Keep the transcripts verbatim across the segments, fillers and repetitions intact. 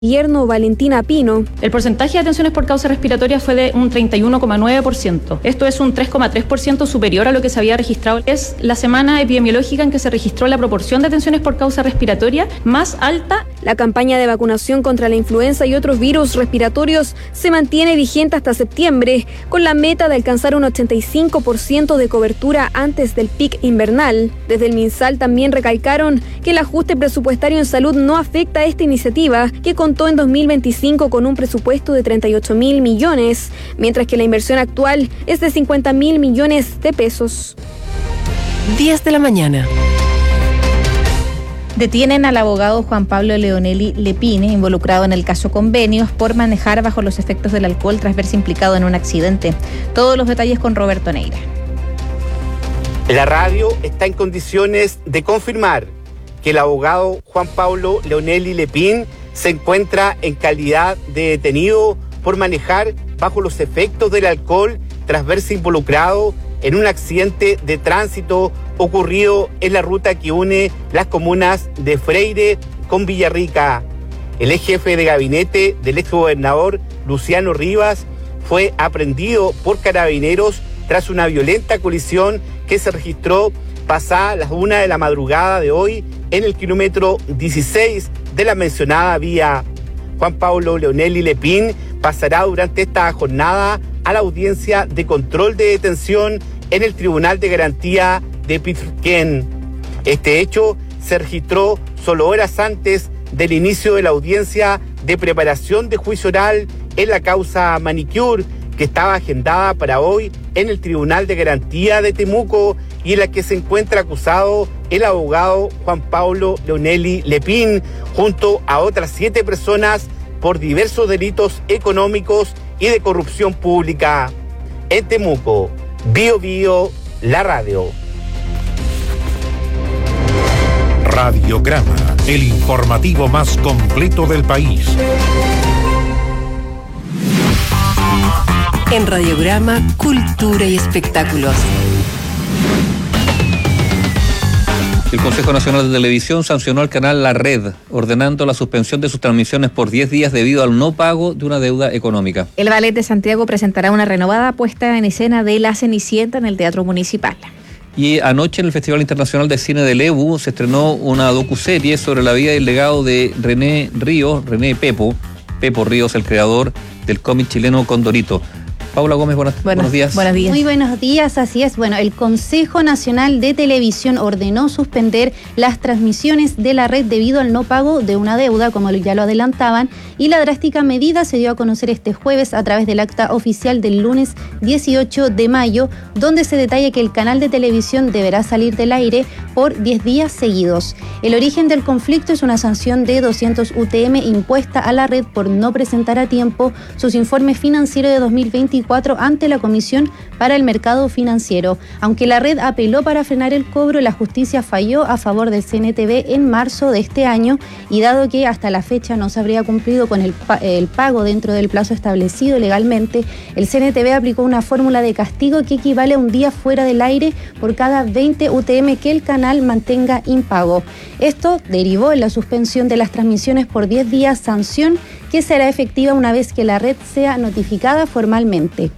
Gobierno Valentina Pino. El porcentaje de atenciones por causa respiratoria fue de un treinta y uno coma nueve por ciento. Esto es un tres coma tres por ciento superior a lo que se había registrado. Es la semana epidemiológica en que se registró la proporción de atenciones por causa respiratoria más alta. La campaña de vacunación contra la influenza y otros virus respiratorios se mantiene vigente hasta septiembre, con la meta de alcanzar un ochenta y cinco por ciento de cobertura antes del pic invernal. Desde el MinSal también recalcaron que el ajuste presupuestario en salud no afecta a esta iniciativa, que contó en dos mil veinticinco con un presupuesto de treinta y ocho mil millones, mientras que la inversión actual es de cincuenta mil millones de pesos. diez de la mañana. Detienen al abogado Juan Pablo Leonelli Lepine, involucrado en el caso Convenios, por manejar bajo los efectos del alcohol tras verse implicado en un accidente. Todos los detalles con Roberto Neira. La radio está en condiciones de confirmar que el abogado Juan Pablo Leonelli Lepine se encuentra en calidad de detenido por manejar bajo los efectos del alcohol tras verse involucrado en un accidente de tránsito ocurrido en la ruta que une las comunas de Freire con Villarrica. El ex jefe de gabinete del exgobernador Luciano Rivas fue aprehendido por carabineros tras una violenta colisión que se registró pasada las una de la madrugada de hoy en el kilómetro dieciséis de la mencionada vía. Juan Pablo Leonelli Lepine pasará durante esta jornada a la audiencia de control de detención en el Tribunal de Garantía de Pitrquén. Este hecho se registró solo horas antes del inicio de la audiencia de preparación de juicio oral en la causa Manicure, que estaba agendada para hoy en el Tribunal de Garantía de Temuco y en la que se encuentra acusado el abogado Juan Pablo Leonelli Lepine junto a otras siete personas por diversos delitos económicos y de corrupción pública. En Temuco, Bio Bio, la radio. Radiograma, el informativo más completo del país. En Radiograma, cultura y espectáculos. El Consejo Nacional de Televisión sancionó al canal La Red, ordenando la suspensión de sus transmisiones por diez días debido al no pago de una deuda económica. El Ballet de Santiago presentará una renovada puesta en escena de La Cenicienta en el Teatro Municipal. Y anoche en el Festival Internacional de Cine de Lebu se estrenó una docuserie sobre la vida y el legado de René Ríos, René Pepo, Pepo Ríos, el creador del cómic chileno Condorito. Paula Gómez, buenas, buenos, buenos días. Buenos días. Muy buenos días, así es. Bueno, el Consejo Nacional de Televisión ordenó suspender las transmisiones de la red debido al no pago de una deuda, como ya lo adelantaban, y la drástica medida se dio a conocer este jueves a través del acta oficial del lunes dieciocho de mayo, donde se detalla que el canal de televisión deberá salir del aire por diez días seguidos. El origen del conflicto es una sanción de doscientos U T M impuesta a la red por no presentar a tiempo sus informes financieros de dos mil veinticuatro ante la Comisión para el Mercado Financiero. Aunque la red apeló para frenar el cobro, la justicia falló a favor del C N T V en marzo de este año, y dado que hasta la fecha no se habría cumplido con el, el pago dentro del plazo establecido legalmente, el C N T V aplicó una fórmula de castigo que equivale a un día fuera del aire por cada veinte U T M que el canal mantenga impago. Esto derivó en la suspensión de las transmisiones por diez días, sanción que será efectiva una vez que la red sea notificada formalmente.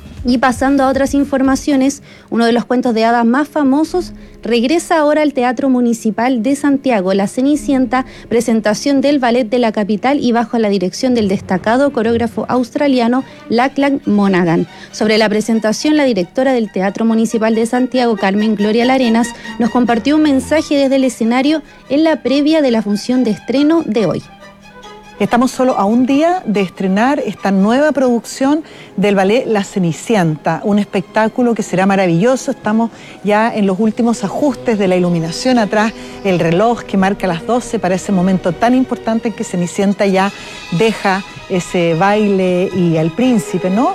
Y pasando a otras informaciones, uno de los cuentos de hadas más famosos regresa ahora al Teatro Municipal de Santiago, La Cenicienta, presentación del ballet de la capital y bajo la dirección del destacado coreógrafo australiano Lachlan Monaghan. Sobre la presentación, la directora del Teatro Municipal de Santiago, Carmen Gloria Larenas, nos compartió un mensaje desde el escenario en la previa de la función de estreno de hoy. Estamos solo a un día de estrenar esta nueva producción del ballet La Cenicienta, un espectáculo que será maravilloso. Estamos ya en los últimos ajustes de la iluminación, atrás el reloj que marca las doce para ese momento tan importante en que Cenicienta ya deja ese baile y al príncipe, ¿no?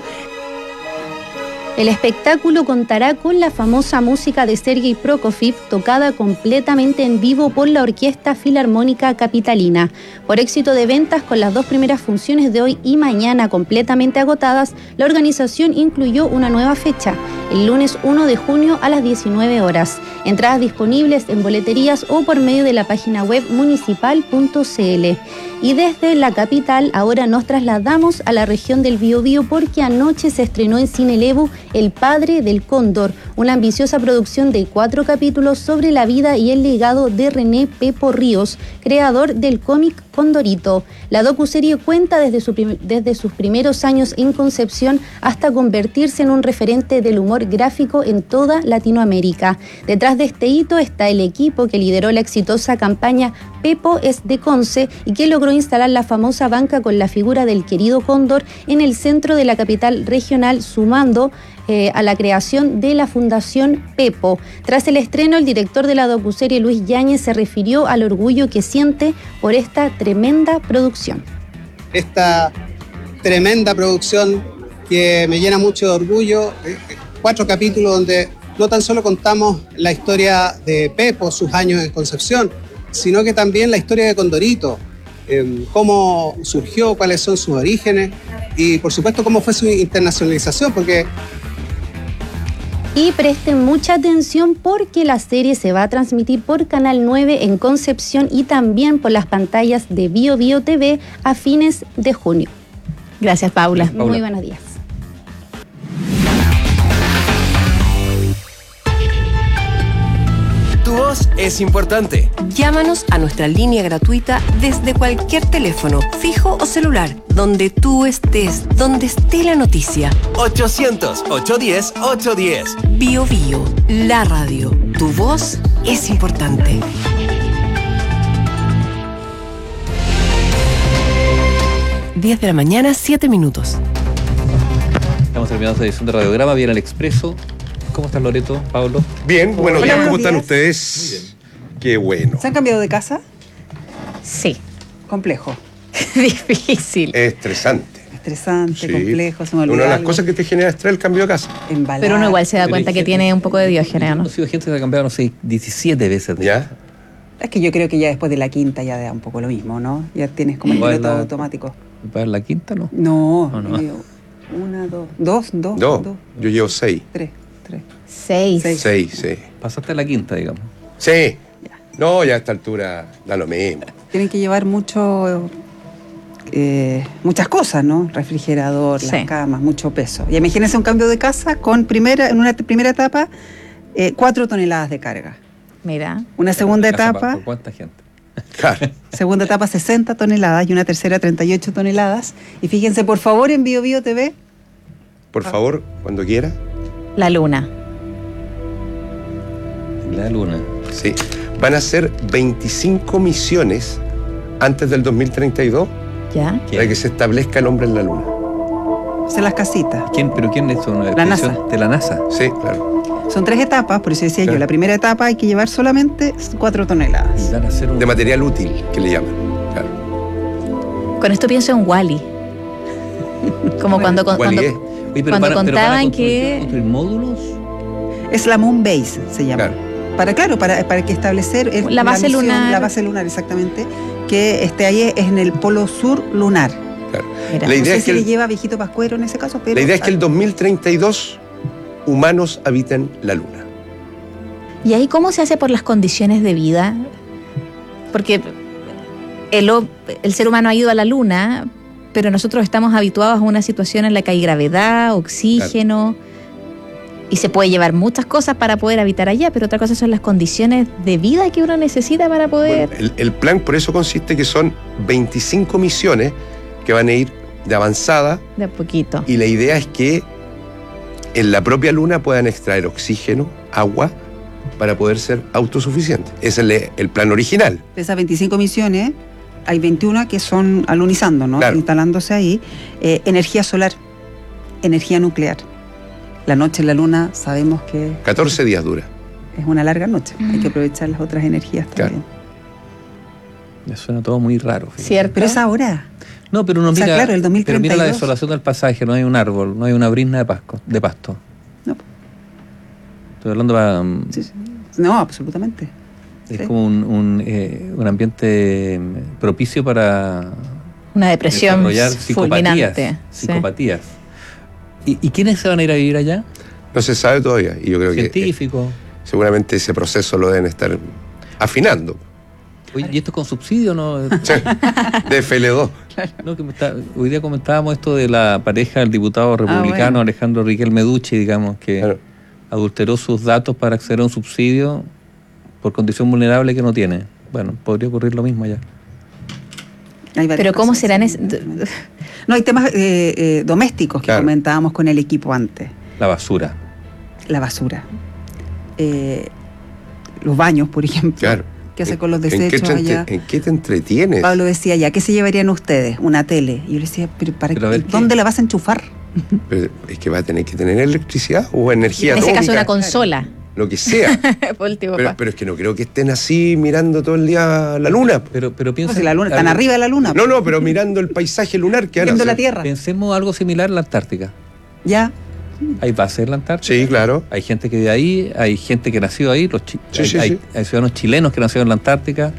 El espectáculo contará con la famosa música de Sergei Prokofiev, tocada completamente en vivo por la Orquesta Filarmónica Capitalina. Por éxito de ventas con las dos primeras funciones de hoy y mañana completamente agotadas, la organización incluyó una nueva fecha, el lunes uno de junio a las diecinueve horas. Entradas disponibles en boleterías o por medio de la página web municipal punto c l. Y desde la capital ahora nos trasladamos a la región del Biobío porque anoche se estrenó en Cine Lebu El Padre del Cóndor, una ambiciosa producción de cuatro capítulos sobre la vida y el legado de René Pepo Ríos, creador del cómic Condorito. La docuserie cuenta desde, su prim- desde sus primeros años en concepción hasta convertirse en un referente del humor gráfico en toda Latinoamérica. Detrás de este hito está el equipo que lideró la exitosa campaña Pepo es de Conce y que logró instalar la famosa banca con la figura del querido cóndor en el centro de la capital regional, sumando eh, a la creación de la Fundación Pepo. Tras el estreno, el director de la docuserie, Luis Yáñez, se refirió al orgullo que siente por esta tremenda producción. Esta tremenda producción que me llena mucho de orgullo, cuatro capítulos donde no tan solo contamos la historia de Pepo, sus años en concepción, sino que también la historia de Condorito, eh, cómo surgió, cuáles son sus orígenes y por supuesto cómo fue su internacionalización, porque... Y presten mucha atención porque la serie se va a transmitir por Canal nueve en Concepción y también por las pantallas de Bio Bio T V a fines de junio. Gracias, Paula. Paula. Muy buenos días. Tu voz es importante. Llámanos a nuestra línea gratuita desde cualquier teléfono, fijo o celular, donde tú estés, donde esté la noticia. ochocientos, ochocientos diez, ochocientos diez. Bio Bio, la radio. Tu voz es importante. diez de la mañana, siete minutos. Estamos terminando esta edición de Radiograma. Viene el Expreso. ¿Cómo estás, Loreto? Pablo. Bien, buenos Hola, días. ¿Cómo buenos están días. ustedes? Qué bueno. ¿Se han cambiado de casa? Sí. Complejo. Difícil. Estresante. Estresante, Sí. complejo, se me olvidó Una de las algo. cosas que te genera estrés es el cambio de casa. Embalar. Pero uno igual se da Pero cuenta hay que gente- tiene un poco de diógenes, Yo ¿no? he conocido gente que ha cambiado, no sé, diecisiete veces. de- ¿Ya? Es que yo creo que ya después de la quinta ya da un poco lo mismo, ¿no? Ya tienes como el Igual piloto la- automático. ¿Para la quinta, no? No, No, no. yo- una, dos, dos, dos, Dos. dos, Yo llevo seis. tres, tres. Seis. Seis. Seis, sí. Pasaste a la quinta, digamos. Sí. No, ya a esta altura da lo mismo. Tienen que llevar mucho, eh, muchas cosas, ¿no? Refrigerador, Sí. las camas, mucho peso. Y imagínense un cambio de casa con primera, en una t- primera etapa, eh, cuatro toneladas de carga. Mira. Una segunda Casa, etapa, ¿por cuánta gente? Claro. segunda etapa sesenta toneladas y una tercera treinta y ocho toneladas. Y fíjense, por favor, en Bio Bio T V, Por favor, cuando quiera. La luna. La luna. Sí. Van a ser veinticinco misiones antes del dos mil treinta y dos ¿Ya? para que se establezca el hombre en la luna. se las casitas. ¿Quién, pero quién hizo una La expedición NASA. de la NASA? Sí, claro. Son tres etapas, por eso decía yo, Claro. la primera etapa hay que llevar solamente cuatro toneladas. Y van a hacer un... De material útil, que le llaman. Claro. Con esto pienso en Wall-E. Como cuando, con- Wall-E. cuando, Oye, pero cuando van a- pero van a contaban construir- que... construir módulos. Es la Moon Base, se llama. Claro. Para, claro, para, para que establecer el- La base lunar. La base lunar, exactamente, que esté ahí es en el polo sur lunar. Claro. Mira, La No idea sé es si que le el- lleva viejito Pascuero en ese caso, pero... La idea es que el dos mil treinta y dos humanos habiten la luna. ¿Y ahí cómo se hace por las condiciones de vida? Porque el, o- el ser humano ha ido a la luna, pero nosotros estamos habituados a una situación en la que hay gravedad, oxígeno, y se puede llevar muchas cosas para poder habitar allá, pero otra cosa son las condiciones de vida que uno necesita para poder... Bueno, el, el plan por eso consiste que son veinticinco misiones que van a ir de avanzada De a poquito. y la idea es que en la propia luna puedan extraer oxígeno, agua, para poder ser autosuficientes. Ese es el, el plan original. De esas veinticinco misiones, hay veintiuna que son alunizando, ¿no? Claro. Instalándose ahí. Eh, energía solar, energía nuclear. La noche en la luna sabemos que catorce días dura. es una larga noche. Hay que aprovechar las otras energías también. Me suena todo muy raro. fíjate. ¿Cierto? Pero es ahora. No, pero uno O sea, mira, claro, el dos mil pero treinta y mira la dos. desolación del pasaje, no hay un árbol, no hay una brizna de, pasco, de pasto. No. Estoy hablando para... Sí, sí. No, absolutamente. Es Sí. como un, un, eh, un ambiente mm, propicio para Una depresión desarrollar psicopatías. fulminante. Sí. psicopatías. ¿Y, ¿Y quiénes se van a ir a vivir allá? No se sabe todavía. Y yo creo que Científicos. eh, seguramente ese proceso lo deben estar afinando. Oye, ¿y esto es con subsidio, no? Sí, de F L dos. No, que me está, hoy día comentábamos esto de la pareja del diputado republicano ah, bueno. Alejandro Riquelme Ducci, digamos, que claro. adulteró sus datos para acceder a un subsidio por condición vulnerable que no tiene. Bueno, podría ocurrir lo mismo allá. Pero ¿cómo serán? Es... No, hay temas eh, eh, domésticos que claro. comentábamos con el equipo antes. La basura. La basura. Eh, los baños, por ejemplo. Claro. ¿Qué hace con los desechos ¿En qué, allá? ¿En qué te entretienes? Pablo decía ya, ¿qué se llevarían ustedes? Una tele. Y yo le decía, ¿pero para pero qué? ¿Dónde la vas a enchufar? Pero es que va a tener que tener electricidad o energía atómica. En ese caso una consola. Lo que sea. Último, pero, pero es que no creo que estén así mirando todo el día la luna. Pero, pero piensa. No, si la luna, están arriba de la luna. No, no, pero mirando el paisaje lunar que viendo la Tierra. Pensemos algo similar en la Antártica. Ya. Hay bases en la Antártica. Sí, claro. Hay gente que vive ahí, hay gente que nació ahí, los chi- sí, hay, sí, hay, sí. hay ciudadanos chilenos que nacieron en la Antártica.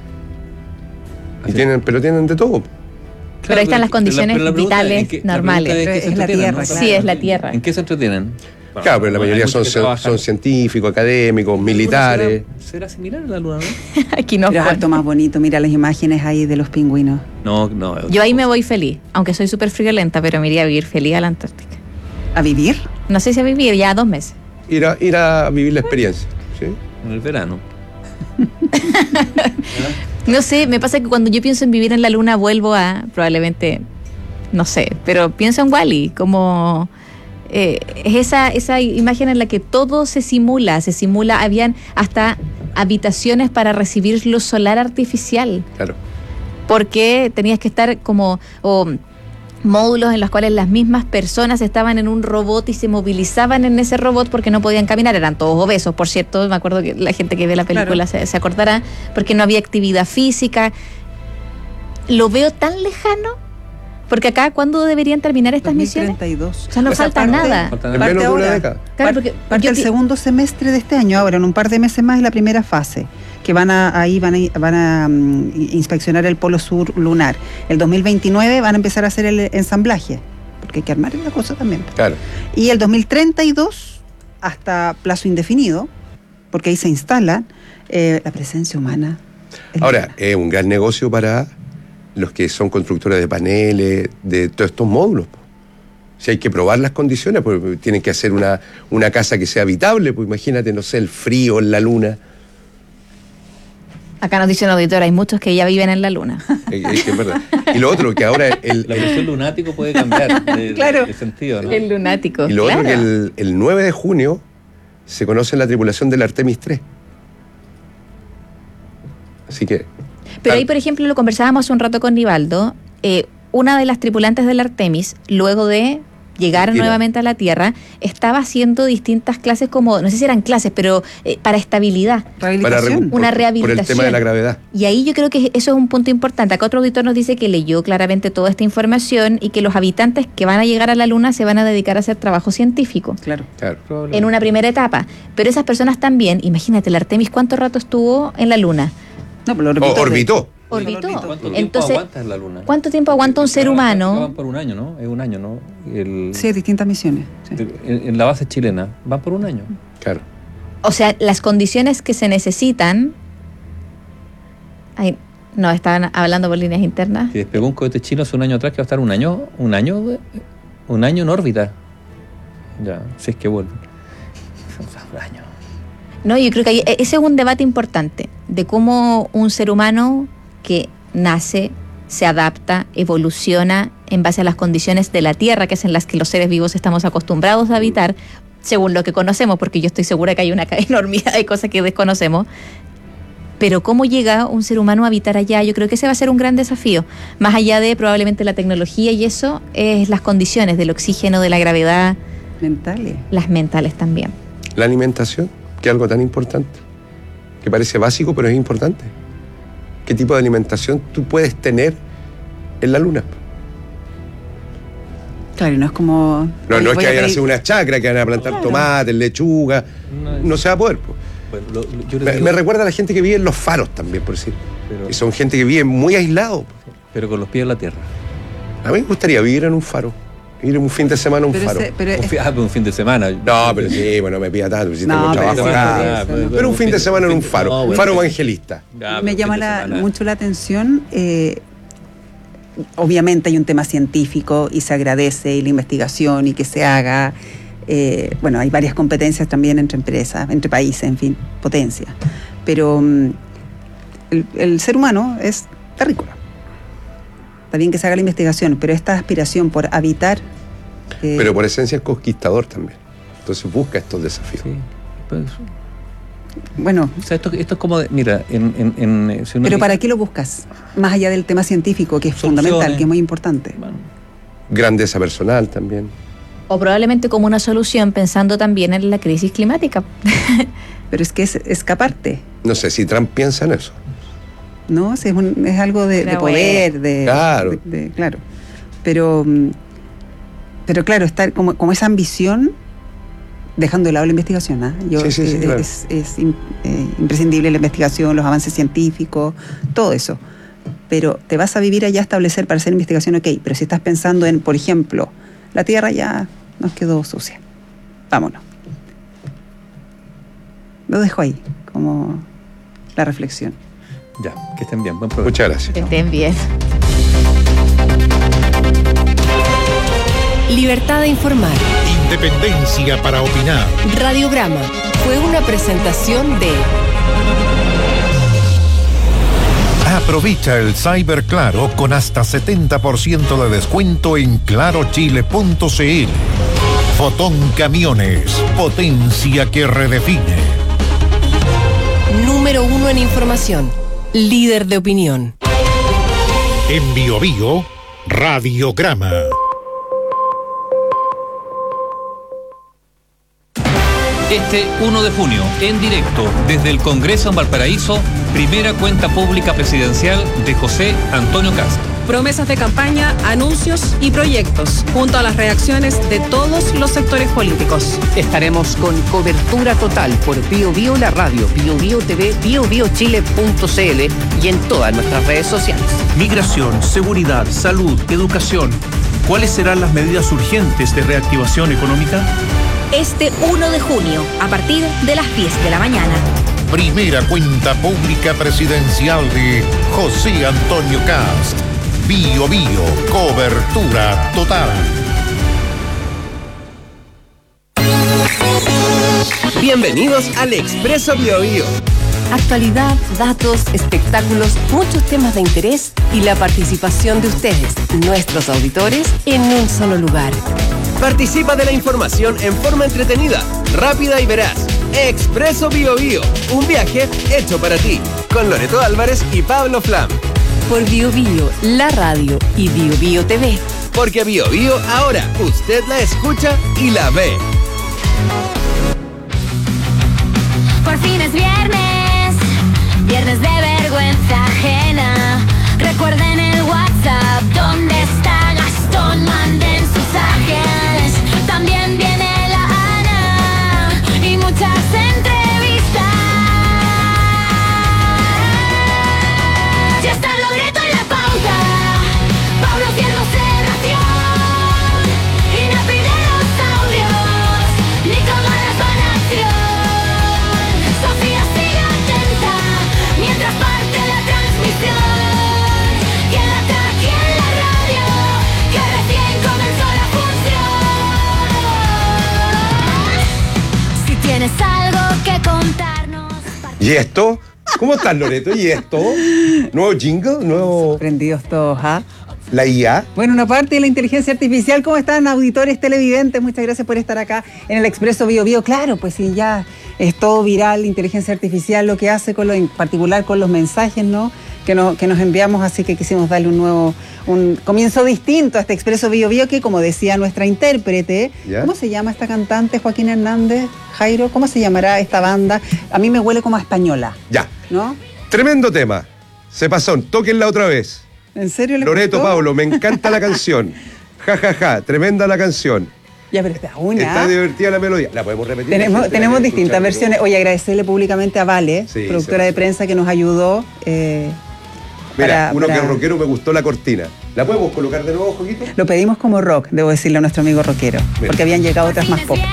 Y tienen, pero tienen de todo. Claro, pero ahí están las condiciones la, vitales es que, normales. Es, es, es la Tierra. ¿no? Sí, es la Tierra. ¿En qué se entretienen? Bueno, claro, pero la mayoría son, son científicos, académicos, militares. ¿Será, será similar a la Luna, no? Aquí no. Pero es harto más bonito, mira las imágenes ahí de los pingüinos. No, no. Yo ahí me voy feliz, aunque soy súper friolenta, pero me iría a vivir feliz a la Antártica. ¿A vivir? No sé si a vivir, ya dos meses. Ir a, ir a vivir la experiencia, ¿sí? En el verano. No sé, me pasa que cuando yo pienso en vivir en la Luna vuelvo a, probablemente, no sé, pero pienso en Wall-E, como... Eh, es esa, esa imagen en la que todo se simula, se simula, habían hasta habitaciones para recibir luz solar artificial. Claro. Porque tenías que estar como... O, módulos en los cuales las mismas personas estaban en un robot y se movilizaban en ese robot porque no podían caminar, eran todos obesos, por cierto, me acuerdo que la gente que ve la película claro. se, se acordará, porque no había actividad física. Lo veo tan lejano, porque acá, ¿cuándo deberían terminar estas dos mil treinta y dos. misiones? O sea, no pues falta parte, nada. Parte en menos de una década. Claro, porque parte el segundo semestre de este año, ahora en un par de meses más es la primera fase, que van a, ahí van a, van a um, inspeccionar el polo sur lunar. El dos mil veintinueve van a empezar a hacer el ensamblaje, porque hay que armar una cosa también. Claro. Y el dos mil treinta y dos, hasta plazo indefinido, porque ahí se instala eh, la presencia humana. Ahora, es eh, un gran negocio para los que son constructores de paneles, de todos estos módulos. Si hay que probar las condiciones, pues tienen que hacer una, una casa que sea habitable, pues imagínate, no sé, el frío en la luna. Acá nos dice un auditor, hay muchos que ya viven en la luna. Es, es que es verdad. Y lo otro, que ahora... El, la versión lunático puede cambiar de, claro, de, de sentido, ¿no? El lunático, Y lo claro. otro, que el, el nueve de junio se conoce la tripulación del Artemis tres. Así que... Pero ahí, por ejemplo, lo conversábamos hace un rato con Nivaldo, eh, una de las tripulantes del Artemis, luego de llegar Mentira. nuevamente a la Tierra, estaba haciendo distintas clases como, no sé si eran clases, pero eh, para estabilidad. Rehabilitación. Para, una por, rehabilitación. Por el tema de la gravedad. Y ahí yo creo que eso es un punto importante. Acá otro auditor nos dice que leyó claramente toda esta información y que los habitantes que van a llegar a la Luna se van a dedicar a hacer trabajo científico. Claro. claro. En una primera etapa. Pero esas personas también, imagínate, el Artemis, ¿cuánto rato estuvo en la Luna? No, pero lo o, orbitó. Orbitó. ¿Cuánto tiempo Entonces, aguanta en la Luna? ¿Cuánto tiempo aguanta un ser humano? Van por un año, ¿no? Es un año, ¿no? El, sí, distintas misiones. Sí. En, en la base chilena, van por un año. Claro. O sea, las condiciones que se necesitan... Ay, no, estaban hablando por líneas internas. Si despegó un cohete chino hace un año atrás, que va a estar un año, un año, un año en órbita. Ya, si es que vuelve. Un año. No, yo creo que hay, ese es un debate importante de cómo un ser humano que nace, se adapta, evoluciona en base a las condiciones de la Tierra, que es en las que los seres vivos estamos acostumbrados a habitar, según lo que conocemos, porque yo estoy segura que hay una enormidad de cosas que desconocemos. Pero cómo llega un ser humano a habitar allá, yo creo que ese va a ser un gran desafío. Más allá de probablemente la tecnología y eso, es las condiciones del oxígeno, de la gravedad. Mentales. Las mentales también. La alimentación, que es algo tan importante, que parece básico, pero es importante. ¿Qué tipo de alimentación tú puedes tener en la Luna? Claro, y no es como... No, no es que vayan a hacer una chacra, que van a plantar claro. tomates, lechuga. No, no se va a poder. Bueno, lo, lo, yo me, digo, me recuerda a la gente que vive en los faros también, por decir. Pero, y son gente que vive muy aislado. Pero con los pies en la tierra. A mí me gustaría vivir en un faro. Ir un fin de semana a un Pero faro. ese- pero Un es- fin, ah, pero un fin de semana. No, pero sí, bueno, me pida tanto, si No, tengo pero trabajo sí, acá. por eso, Pero un fin de semana en un faro, No, bueno, faro sí. evangelista. Ya, me pero llama fin de la- semana. mucho la atención. eh, obviamente hay un tema científico y se agradece y la investigación y que se haga. eh, bueno, hay varias competencias también entre empresas, entre países, en fin, potencias. Pero mm, el, el ser humano es terrícola. Está bien que se haga la investigación, pero esta aspiración por habitar. eh, Pero por esencia es conquistador también. Entonces busca estos desafíos. Sí, pues, bueno, o sea, esto, esto es como, de, mira, en... en, en eh, si uno pero dice- ¿para qué lo buscas? Más allá del tema científico, que es Soluciones. fundamental, que es muy importante. Bueno, Grandeza personal también. O probablemente como una solución pensando también en la crisis climática. Pero es que es escaparte, No sé si Trump piensa en eso. ¿no? O sea, es, un- es algo de, de Pero poder, de, Claro. de- de- claro. Pero, mm, pero claro, estar como, como esa ambición, dejando de lado la investigación, ¿ah? Yo, Sí, sí, sí, eh, claro. es, es im- eh, imprescindible la investigación, los avances científicos, todo eso. Pero te vas a vivir allá a establecer para hacer investigación, ok, pero si estás pensando en, por ejemplo, la Tierra ya nos quedó sucia, vámonos. Lo dejo ahí, como la reflexión. ya, que estén bien. Buen provecho. Muchas gracias. Que estén bien. Libertad de informar. Independencia para opinar. Radiograma fue una presentación de Aprovecha el Cyber Claro con hasta setenta por ciento de descuento en clarochile punto c l. Fotón Camiones, potencia que redefine. número uno en información, líder de opinión. En Bio Bio, Radiograma. Este uno de junio, en directo, desde el Congreso en Valparaíso, primera cuenta pública presidencial de José Antonio Cast. Promesas de campaña, anuncios y proyectos, junto a las reacciones de todos los sectores políticos. Estaremos con cobertura total por Bio Bio la radio, Bio Bio T V, bio bio chile punto c l y en todas nuestras redes sociales. Migración, seguridad, salud, educación. ¿Cuáles serán las medidas urgentes de reactivación económica? Este uno de junio, a partir de las diez de la mañana. Primera cuenta pública presidencial de José Antonio Cast. Bio Bio, cobertura total. Bienvenidos al Expreso Bio Bio. Actualidad, datos, espectáculos, muchos temas de interés y la participación de ustedes, nuestros auditores, en un solo lugar. Participa de la información en forma entretenida, rápida y veraz. Expreso Bio Bio, un viaje hecho para ti, con Loreto Álvarez y Pablo Flam. Por Bio Bio, la radio y Bio Bio T V. Porque Bio Bio ahora usted la escucha y la ve. Por fin es viernes, viernes de vergüenza ajena. Recuerden el WhatsApp, ¿dónde está Gastón? Manden sus ángeles. También viene la Ana y muchas entrevistas. Ya está Loreto en la pauta, Pablo Fierro Serración y no pide los audios, ni con ganas van a acción. Sofía sigue atenta mientras parte la transmisión. Quédate aquí en la radio, que recién comenzó la función. Si tienes algo que contarnos. ¿Y esto? ¿Cómo estás, Loreto? ¿Y esto? ¿Nuevo jingle? ¿Nuevo...? Sorprendidos todos, ¿ah? ¿La I A? Bueno, una parte de la inteligencia artificial. ¿Cómo están, auditores televidentes? Muchas gracias por estar acá en el Expreso Bio Bio. Claro, pues sí, ya es todo viral, la inteligencia artificial, lo que hace con lo, en particular con los mensajes, ¿no? Que, no, que nos enviamos, así que quisimos darle un nuevo, un comienzo distinto a este Expreso Bio Bio, que como decía nuestra intérprete, ¿Ya? ¿cómo se llama esta cantante, Joaquín Hernández? Jairo, ¿cómo se llamará esta banda? A mí me huele como a española, Ya. ¿no? Tremendo tema. Se pasó. Tóquenla otra vez. ¿En serio le Loreto, gustó? Pablo, me encanta la canción. Ja, ja, ja. Tremenda la canción. Ya, pero esta una. Está divertida la melodía. ¿La podemos repetir? La Tenemos, gente la tenemos quiere distintas escuchar, versiones. Oye, agradecerle públicamente a Vale, Sí, productora se de prensa, que nos ayudó. eh, Mira, para- uno para- que es rockero me gustó la cortina. ¿La podemos colocar de nuevo, Joaquito? Lo pedimos como rock, debo decirle a nuestro amigo rockero, Bien. porque habían llegado otras más pop.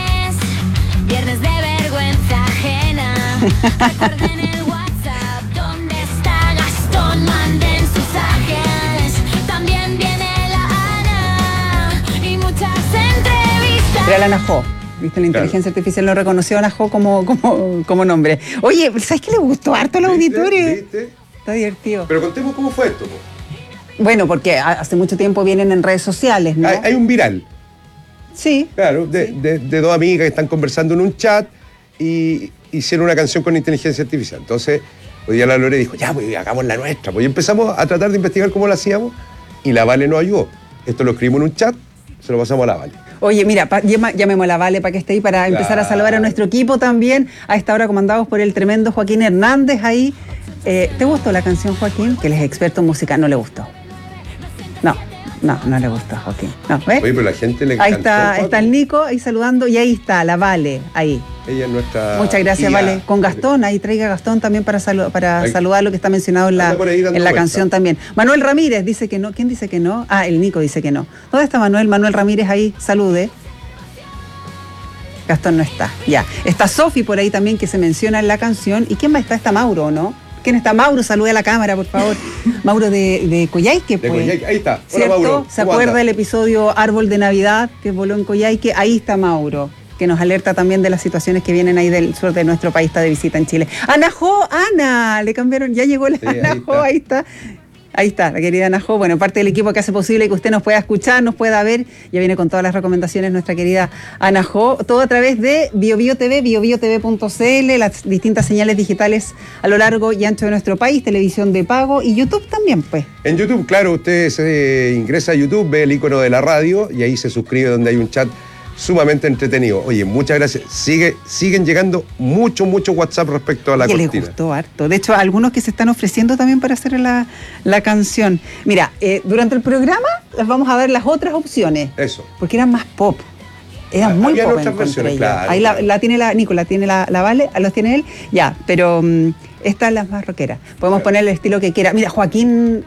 Viernes de vergüenza ajena. Recuerden el WhatsApp. ¿Dónde está Gastón? Manden sus ángeles. También viene la Ana. Y muchas entrevistas. Era la Anajo. ¿Viste? La inteligencia artificial lo reconoció a Anajo como, como, como nombre. Oye, ¿sabes qué le gustó harto a los auditores? ¿Viste? Está divertido. Pero contemos cómo fue esto. Bueno, porque hace mucho tiempo vienen en redes sociales, ¿no? Hay, hay un viral. Sí. Claro, de, sí. De, de dos amigas que están conversando en un chat y hicieron una canción con inteligencia artificial. Entonces, hoy día la Lore dijo, ya, pues hagamos la nuestra. Pues y empezamos a tratar de investigar cómo la hacíamos y la Vale nos ayudó. Esto lo escribimos en un chat, se lo pasamos a la Vale. Oye, mira, pa, llama, llamemos a la Vale para que esté ahí, para claro. empezar a saludar a nuestro equipo también, a esta hora comandados por el tremendo Joaquín Hernández ahí. Eh, ¿Te gustó la canción, Joaquín? Que él es experto en música, no le gustó. No, no, no le gustó a Joaquín. No, ¿ves? Oye, pero la gente le encantó. Ahí está, está el Nico ahí saludando y ahí está la Vale, ahí. Ella es nuestra... Muchas gracias, tía. Vale. Con Gastón, ahí traiga a Gastón también para, salu para saludar lo que está mencionado en la, en la canción también. Manuel Ramírez dice que no. ¿Quién dice que no? Ah, el Nico dice que no. ¿Dónde está Manuel? Manuel Ramírez ahí, salude. Gastón no está, ya. Está Sofi por ahí también que se menciona en la canción. ¿Y quién más está? Está Mauro, ¿no? ¿Quién está? Mauro, salude a la cámara, por favor. Mauro de, de Coyhaique, pues. De Coyhaique, ahí está. Hola, ¿cierto? Mauro. ¿Se acuerda del episodio Árbol de Navidad que voló en Coyhaique? Ahí está Mauro, que nos alerta también de las situaciones que vienen ahí del sur de nuestro país, está de visita en Chile. Anajo, Ana, le cambiaron, ya llegó la sí, Anajo, ahí está. ahí está. Ahí está, la querida Anajo, bueno, parte del equipo que hace posible que usted nos pueda escuchar, nos pueda ver, ya viene con todas las recomendaciones nuestra querida Anajo, todo a través de BioBio T V, bio bio t v punto c l, las distintas señales digitales a lo largo y ancho de nuestro país, televisión de pago y YouTube también, pues. En YouTube, claro, usted se ingresa a YouTube, ve el icono de la radio y ahí se suscribe donde hay un chat sumamente entretenido. Oye, muchas gracias. Sigue, siguen llegando mucho, mucho WhatsApp respecto a la que cortina. Les gustó harto. De hecho, algunos que se están ofreciendo también para hacer la, la canción. Mira, eh, durante el programa les vamos a dar las otras opciones. Eso. Porque eran más pop. Eran ah, muy pop. Otras versiones, claro, ahí claro. La, la tiene la Nicola, tiene la, la Vale, los tiene él. Ya, pero um, esta es la más rockera. Podemos claro. poner el estilo que quiera. Mira, Joaquín...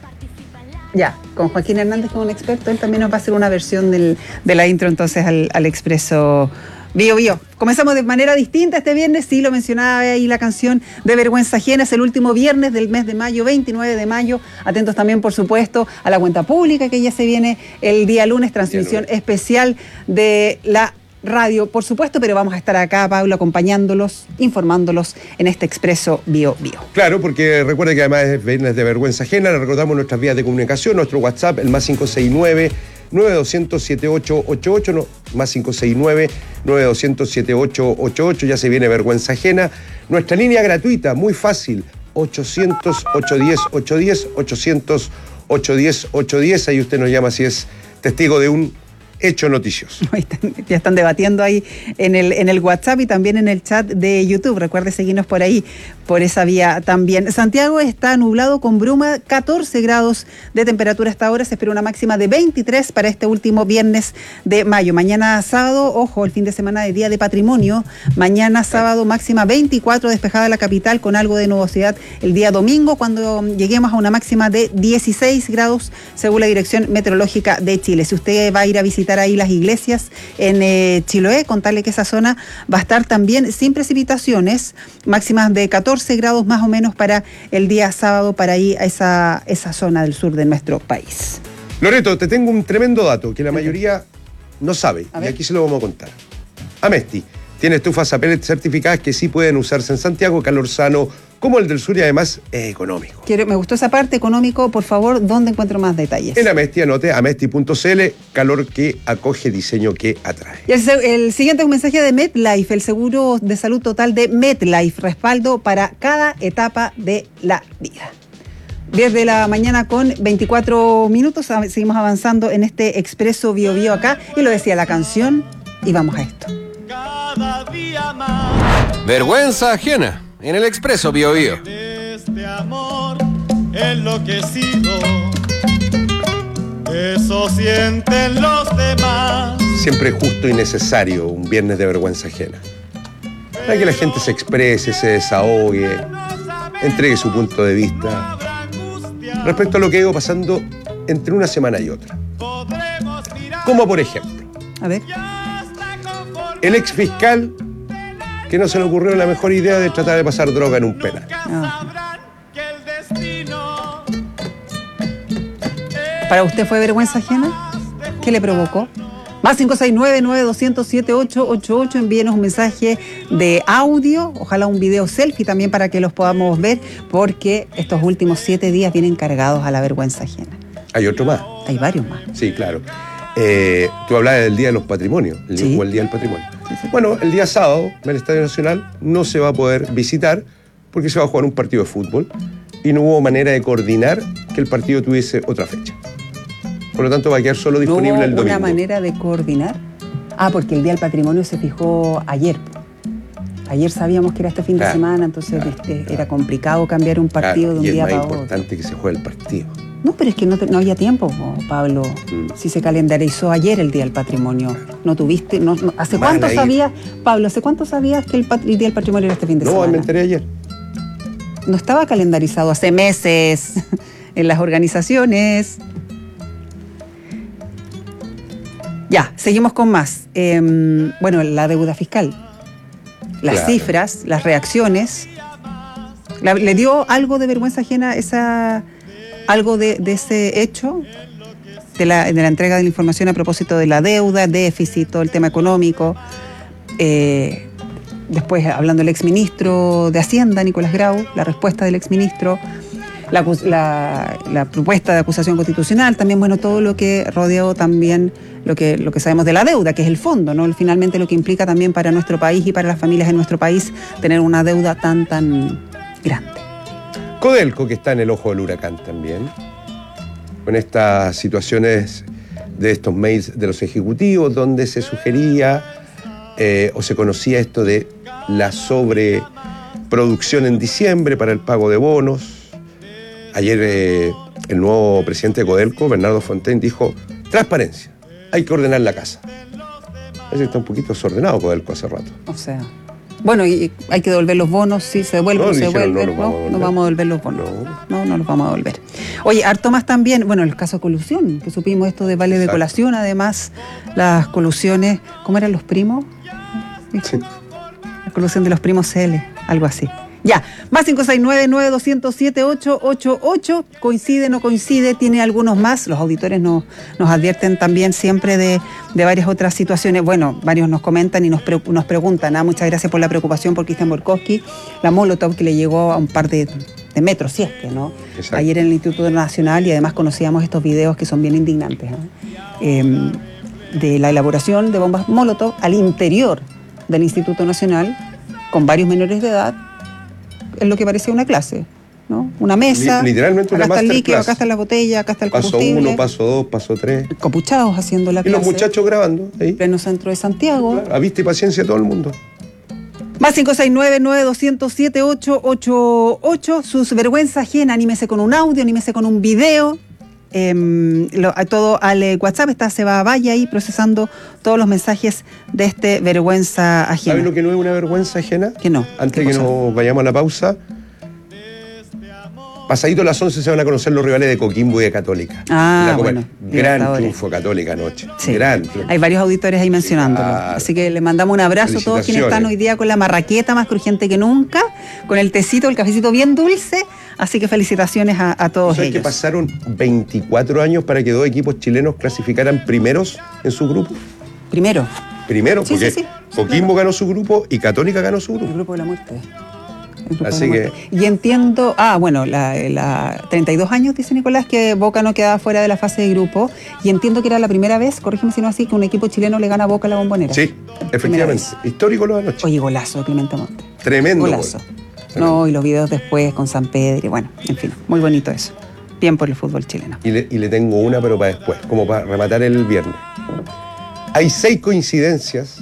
Ya, con Joaquín Hernández, como un experto, él también nos va a hacer una versión del, de la intro entonces al, al Expreso Bio Bio. Comenzamos de manera distinta este viernes, sí, lo mencionaba ahí la canción de Vergüenza Ajena, es el último viernes del mes de mayo, veintinueve de mayo. Atentos también, por supuesto, a la cuenta pública que ya se viene el día lunes, transmisión día lunes. especial de la radio, por supuesto, pero vamos a estar acá, Pablo, acompañándolos, informándolos en este Expreso Bio Bio. Claro, porque recuerde que además es viernes de Vergüenza Ajena, le recordamos nuestras vías de comunicación, nuestro WhatsApp, el más cinco seis nueve, nueve dos cero cero, siete ocho ocho ocho, no, más cinco seis nueve, nueve dos cero cero, siete ocho ocho ocho, ya se viene Vergüenza Ajena. Nuestra línea gratuita, muy fácil, ochocientos, ochocientos diez, ochocientos diez, ochocientos, ochocientos diez, ochocientos diez, ahí usted nos llama si es testigo de un hecho noticioso. Ya están debatiendo ahí en el, en el WhatsApp y también en el chat de YouTube. Recuerde seguirnos por ahí, por esa vía también. Santiago está nublado con bruma, catorce grados de temperatura hasta ahora. Se espera una máxima de veintitrés para este último viernes de mayo. Mañana sábado, ojo, el fin de semana de Día de Patrimonio. Mañana sábado máxima veinticuatro, despejada la capital con algo de nubosidad el día domingo, cuando lleguemos a una máxima de dieciséis grados según la Dirección Meteorológica de Chile. Si usted va a ir a visitar ahí las iglesias en eh, Chiloé, contarle que esa zona va a estar también sin precipitaciones, máximas de catorce grados más o menos para el día sábado, para ahí a esa, esa zona del sur de nuestro país. Loreto, te tengo un tremendo dato que la mayoría no sabe y aquí se lo vamos a contar. Amesti tiene estufas a pellet certificadas que sí pueden usarse en Santiago, calor sano como el del sur y además es económico. Quiero, me gustó esa parte, económico, por favor, ¿dónde encuentro más detalles? En Amesti, anote, amesti punto c l, calor que acoge, diseño que atrae. Y el, el siguiente es un mensaje de MetLife, el seguro de salud total de MetLife, respaldo para cada etapa de la vida. diez de la mañana con veinticuatro minutos, seguimos avanzando en este Expreso Bio Bio acá, y lo decía la canción, y vamos a esto. Cada día más. Vergüenza Ajena, en el Expreso Bio Bio. Este amor enloquecido, eso sienten los demás. Siempre es justo y necesario un viernes de vergüenza ajena. Para que la gente se exprese, se desahogue, entregue su punto de vista respecto a lo que ha ido pasando entre una semana y otra. Como por ejemplo, A ver. el ex fiscal que no se le ocurrió la mejor idea de tratar de pasar droga en un penal. Ah. ¿Para usted fue vergüenza ajena? ¿Qué le provocó? Más cinco seis nueve, nueve dos cero cero, siete ocho ocho ocho, envíenos un mensaje de audio, ojalá un video selfie también para que los podamos ver, porque estos últimos siete días vienen cargados a la vergüenza ajena. Hay otro más. Hay varios más. Sí, claro. Eh, tú hablabas del Día de los Patrimonios, el, Sí. o el Día del Patrimonio. Bueno, el día sábado, en el Estadio Nacional, no se va a poder visitar porque se va a jugar un partido de fútbol y no hubo manera de coordinar que el partido tuviese otra fecha. Por lo tanto, va a quedar solo disponible ¿No hubo el domingo. una manera de coordinar? Ah, porque el Día del Patrimonio se fijó ayer. Ayer sabíamos que era este fin de Claro, semana, entonces este, era complicado cambiar un partido Claro, de un y día es más para otro. importante que se juegue el partido. No, pero es que no, te- no había tiempo, po, Pablo. Mm. Si se calendarizó ayer el Día del Patrimonio. ¿No tuviste? No, no- ¿Hace Mal cuánto ahí. sabías, Pablo, hace cuánto sabías que el, pat- el Día del Patrimonio era este fin de No, semana? me enteré ayer. No estaba calendarizado hace meses en las organizaciones. Ya, seguimos con más. Em, bueno, la deuda fiscal. Las Claro. cifras, las reacciones. La- ¿Le dio algo de vergüenza ajena esa, algo de, de ese hecho? De la, de la entrega de la información a propósito de la deuda, déficit, todo el tema económico. Eh, después, hablando del exministro de Hacienda, Nicolás Grau, la respuesta del exministro, la, acus- la, la propuesta de acusación constitucional, también, bueno, todo lo que rodeó también lo que, lo que sabemos de la deuda, que es el fondo, ¿no? Finalmente lo que implica también para nuestro país y para las familias en nuestro país tener una deuda tan, tan grande. Codelco, que está en el ojo del huracán también, con estas situaciones de estos mails de los ejecutivos, donde se sugería eh, o se conocía esto de la sobreproducción en diciembre para el pago de bonos. Ayer eh, el nuevo presidente de Codelco, Bernardo Fontaine, dijo: transparencia, hay que ordenar la casa. Parece que está un poquito desordenado Codelco hace rato. O sea, bueno, y hay que devolver los bonos, sí, se devuelven, No, no, se dijeron, devuelven, no los no, vamos a no devolver. vamos a devolver los bonos. No, no los vamos a devolver. Oye, harto más también, bueno, el caso de colusión, que supimos esto de vale de Exacto. colación, además, las colusiones, ¿cómo eran los primos? Sí. La colusión de los primos C L, algo así. Ya, más cinco seis nueve, nueve dos cero cero, siete ocho ocho ocho, coincide, no coincide, tiene algunos más, los auditores nos, nos advierten también siempre de, de varias otras situaciones, bueno, varios nos comentan y nos, pre- nos preguntan, ah, muchas gracias por la preocupación por Cristian Borkowski, la Molotov que le llegó a un par de, de metros, si es que, ¿no? Exacto. Ayer en el Instituto Nacional, y además conocíamos estos videos que son bien indignantes, ¿no? Eh, de la elaboración de bombas Molotov al interior del Instituto Nacional, con varios menores de edad, es lo que parecía una clase, ¿no? Una mesa, Li- literalmente una acá está el líquido, masterclass. acá está la botella, acá está el Paso combustible. uno, paso dos, paso tres. Copuchados haciendo la Y los clase. muchachos grabando ahí. Pleno centro de Santiago. A vista y paciencia todo el mundo. Más cinco seis nueve, nueve dos cero cero, siete ocho ocho ocho. Sus vergüenza ajena, anímese con un audio, anímese con un video. Em, lo- a todo al eh, WhatsApp está Seba Valle ahí procesando todos los mensajes de este vergüenza ajena. ¿Sabes lo que no es una vergüenza ajena? Que no. Antes ¿Qué que cosa? nos vayamos a la pausa, pasadito a las once se van a conocer los rivales de Coquimbo y de Católica. Ah, La Copa- bueno, Gran Libertadores. triunfo Católica anoche. Sí. Gran triunfo. Hay varios auditores ahí mencionándolo. Claro. Así que le mandamos un abrazo a todos quienes están hoy día con la marraqueta más crujiente que nunca, con el tecito, el cafecito bien dulce. Así que felicitaciones a, a todos ¿Sabes que ellos. pasaron veinticuatro años para que dos equipos chilenos clasificaran primeros en su grupo? Primero, Primero, Sí, porque sí, sí. Coquimbo ganó su grupo y Católica ganó su el grupo. grupo de la muerte. El grupo Así de la que- muerte. Y entiendo, ah, bueno, la, la treinta y dos años, dice Nicolás, que Boca no quedaba fuera de la fase de grupo. Y entiendo que era la primera vez, corrígeme si no así, que un equipo chileno le gana a Boca a la Bombonera. Sí, efectivamente. Histórico lo de anoche. Oye, golazo de Clemente Monte. Tremendo. Golazo. gol. No, y los videos después con San Pedro, y bueno, en fin, muy bonito eso. Bien por el fútbol chileno. Y le, y le tengo una, pero para después, como para rematar el viernes. Hay seis coincidencias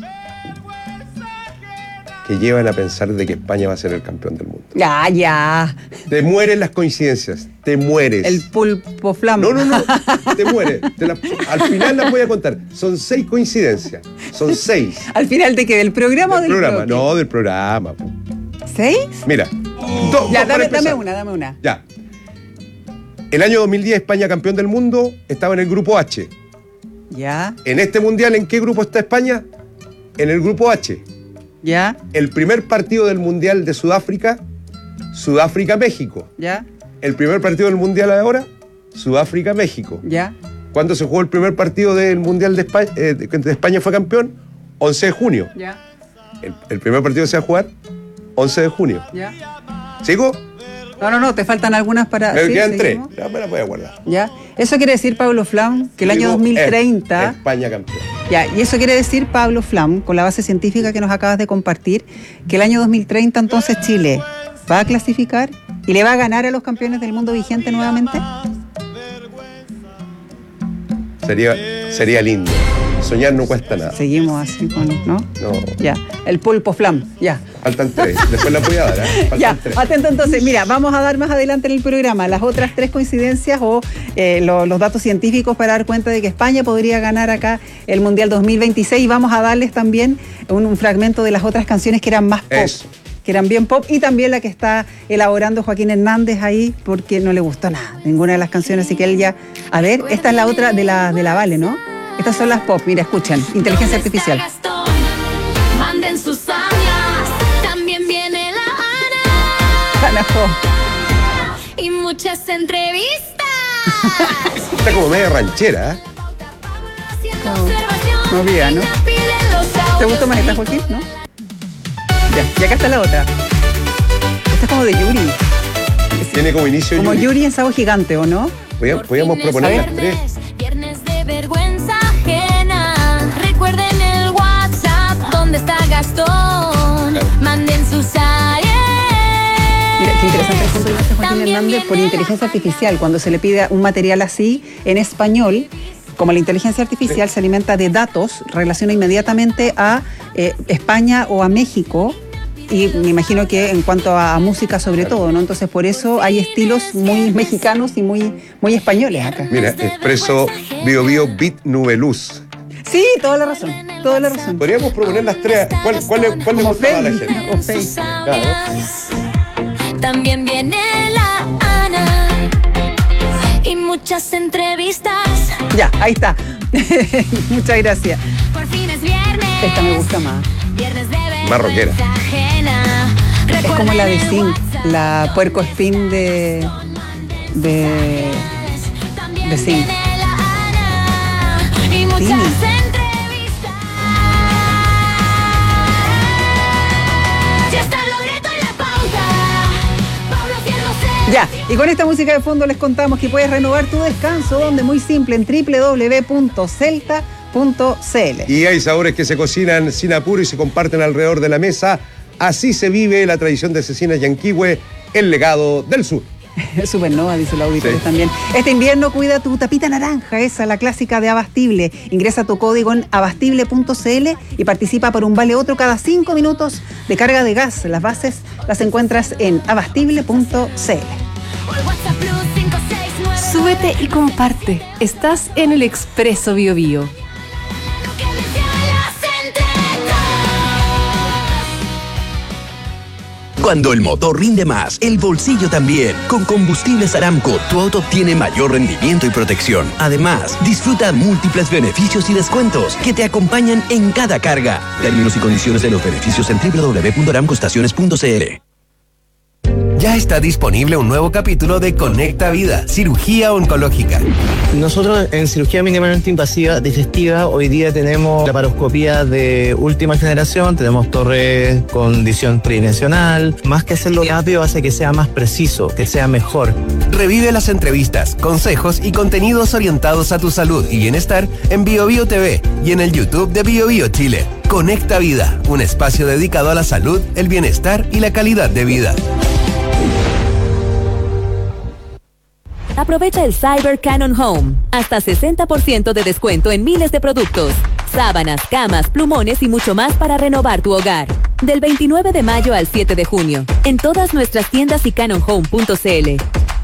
que llevan a pensar de que España va a ser el campeón del mundo. Ya, ya. Te mueren las coincidencias, te mueres. El pulpo flam. No, no, no, te mueres. Te la- al final las voy a contar. Son seis coincidencias. Son seis. ¿Al final de qué? ¿Del programa o Del del programa, bloque? no del programa. po. ¿Seis? Mira, dos, Ya, dos para dame, empezar. dame una, dame una. Ya. El año dos mil diez, España campeón del mundo, estaba en el grupo H. Ya. En este mundial, ¿en qué grupo está España? En el grupo H. Ya. El primer partido del mundial de Sudáfrica, Sudáfrica-México. Ya. El primer partido del mundial ahora, Sudáfrica-México. Ya. ¿Cuándo se jugó el primer partido del mundial de España? Eh, de España fue campeón, once de junio. Ya. El, el primer partido se va a jugar, once de junio. Ya. ¿Sigo? No, no, no, te faltan algunas para... Me ¿sí? quedan tres, ¿Seguimos? ya me las voy a guardar. Ya. Eso quiere decir, Pablo Flam, que el año Digo, dos mil treinta... es España campeón. Ya, y eso quiere decir, Pablo Flam, con la base científica que nos acabas de compartir, que el año dos mil treinta entonces Chile va a clasificar y le va a ganar a los campeones del mundo vigente nuevamente. Sería, sería lindo. Soñar no cuesta nada. Seguimos así con, ¿no? No. Ya, el pulpo Flam, ya. Faltan tres. Después la voy a dar, ¿eh? Faltan Ya, tres. atento entonces. Mira, vamos a dar más adelante en el programa las otras tres coincidencias o eh, lo- los datos científicos para dar cuenta de que España podría ganar acá el Mundial dos mil veintiséis y vamos a darles también un, un fragmento de las otras canciones que eran más pop. Eso. Que eran bien pop y también la que está elaborando Joaquín Hernández ahí porque no le gustó nada, ninguna de las canciones, así que él ya... A ver, esta es la otra de la, de la Vale, ¿no? Estas son las pop, mira, escuchen, inteligencia artificial. Manden sus años, también viene la Ana pop. Ana y muchas entrevistas. Está como media ranchera, ¿eh? No olvida, ¿no? ¿Te gustó más esta, Joaquín? ¿No? Ya, y acá está la otra. Esta es como de Yuri. Tiene como inicio Como Yuri. Yuri en Sábado Gigante, ¿o no? Podíamos, podíamos proponer las tres. Viernes de vergüenza ajena. Recuerden el WhatsApp donde está Gastón. Manden sus áreas. Mira, qué interesante el punto de vista de Joaquín Hernández por inteligencia artificial. Cuando se le pide un material así en español, como la inteligencia artificial se alimenta de datos, relaciona inmediatamente a eh, España o a México. Y me imagino que en cuanto a, a música sobre todo, ¿no? Entonces por eso hay estilos muy mexicanos y muy, muy españoles acá. Mira, Expreso Bio Bio Beat Nube Luz. Sí, toda la razón, toda la razón. Podríamos proponer las tres. ¿Cuál, cuál, le- cuál le Como gustaba a la Fey, gente? o Fey. Claro. También viene la Ana y muchas entrevistas. Ya, ahí está. Muchas gracias. Por fin es viernes. Esta me gusta más. Viernes de vergüenza Más rockera. ajena. Es como la de Zinc, la puerco spin de. de. de Zinc. Y muchas Sí. entrevistas. Ya está Loreto en la pauta. Pablo Fierro se Ya, y con esta música de fondo les contamos que puedes renovar tu descanso, donde muy simple en doble u doble u doble u punto celta punto c l. Y hay sabores que se cocinan sin apuro y se comparten alrededor de la mesa. Así se vive la tradición de Cecinas Yanquihue, el legado del sur. Supernova, dice el auditor Sí. también. Este invierno cuida tu tapita naranja, esa, la clásica de Abastible. Ingresa tu código en abastible punto c l y participa por un vale otro cada cinco minutos de carga de gas. Las bases las encuentras en abastible punto c l. WhatsApp Plus cinco seis nueve. Súbete y comparte. Estás en el Expreso Bio Bio. Cuando el motor rinde más, el bolsillo también. Con Combustibles Aramco, tu auto obtiene mayor rendimiento y protección. Además, disfruta múltiples beneficios y descuentos que te acompañan en cada carga. Términos y condiciones de los beneficios en doble u doble u doble u punto aramco estaciones punto c l. Ya está disponible un nuevo capítulo de Conecta Vida, cirugía oncológica. Nosotros en cirugía mínimamente invasiva digestiva hoy día tenemos laparoscopía de última generación, tenemos torre con visión tridimensional. Más que hacerlo rápido hace que sea más preciso, que sea mejor. Revive las entrevistas, consejos y contenidos orientados a tu salud y bienestar en Bio Bio T V y en el YouTube de Bio Bio Chile. Conecta Vida, un espacio dedicado a la salud, el bienestar y la calidad de vida. Aprovecha el Cyber Canon Home. Hasta sesenta por ciento de descuento en miles de productos. Sábanas, camas, plumones y mucho más para renovar tu hogar. Del veintinueve de mayo al siete de junio. En todas nuestras tiendas y canon home punto c l.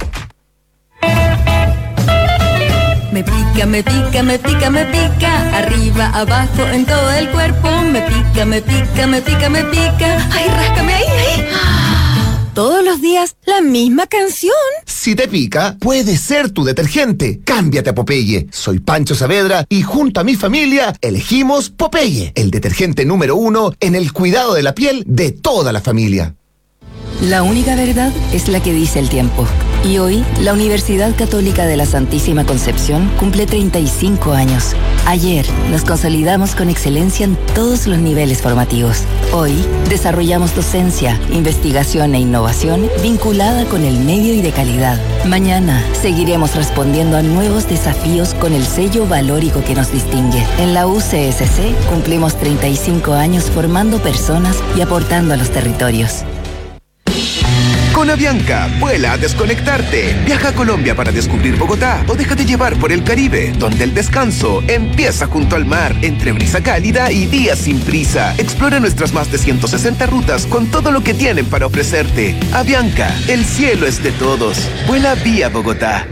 Me pica, me pica, me pica, me pica. Arriba, abajo, en todo el cuerpo. Me pica, me pica, me pica, me pica. Ay, ráscame ahí, ahí. todos los días la misma canción. Si te pica, puede ser tu detergente. Cámbiate a Popeye. Soy Pancho Saavedra y junto a mi familia elegimos Popeye, el detergente número uno en el cuidado de la piel de toda la familia. La única verdad es la que dice el tiempo. Y hoy, la Universidad Católica de la Santísima Concepción cumple treinta y cinco años. Ayer, nos consolidamos con excelencia en todos los niveles formativos. Hoy, desarrollamos docencia, investigación e innovación vinculada con el medio y de calidad. Mañana, seguiremos respondiendo a nuevos desafíos con el sello valórico que nos distingue. En la U C S C, cumplimos treinta y cinco años formando personas y aportando a los territorios. Con Avianca, vuela a desconectarte. Viaja a Colombia para descubrir Bogotá o déjate llevar por el Caribe, donde el descanso empieza junto al mar, entre brisa cálida y días sin prisa. Explora nuestras más de ciento sesenta rutas con todo lo que tienen para ofrecerte. Avianca, el cielo es de todos. Vuela vía Bogotá.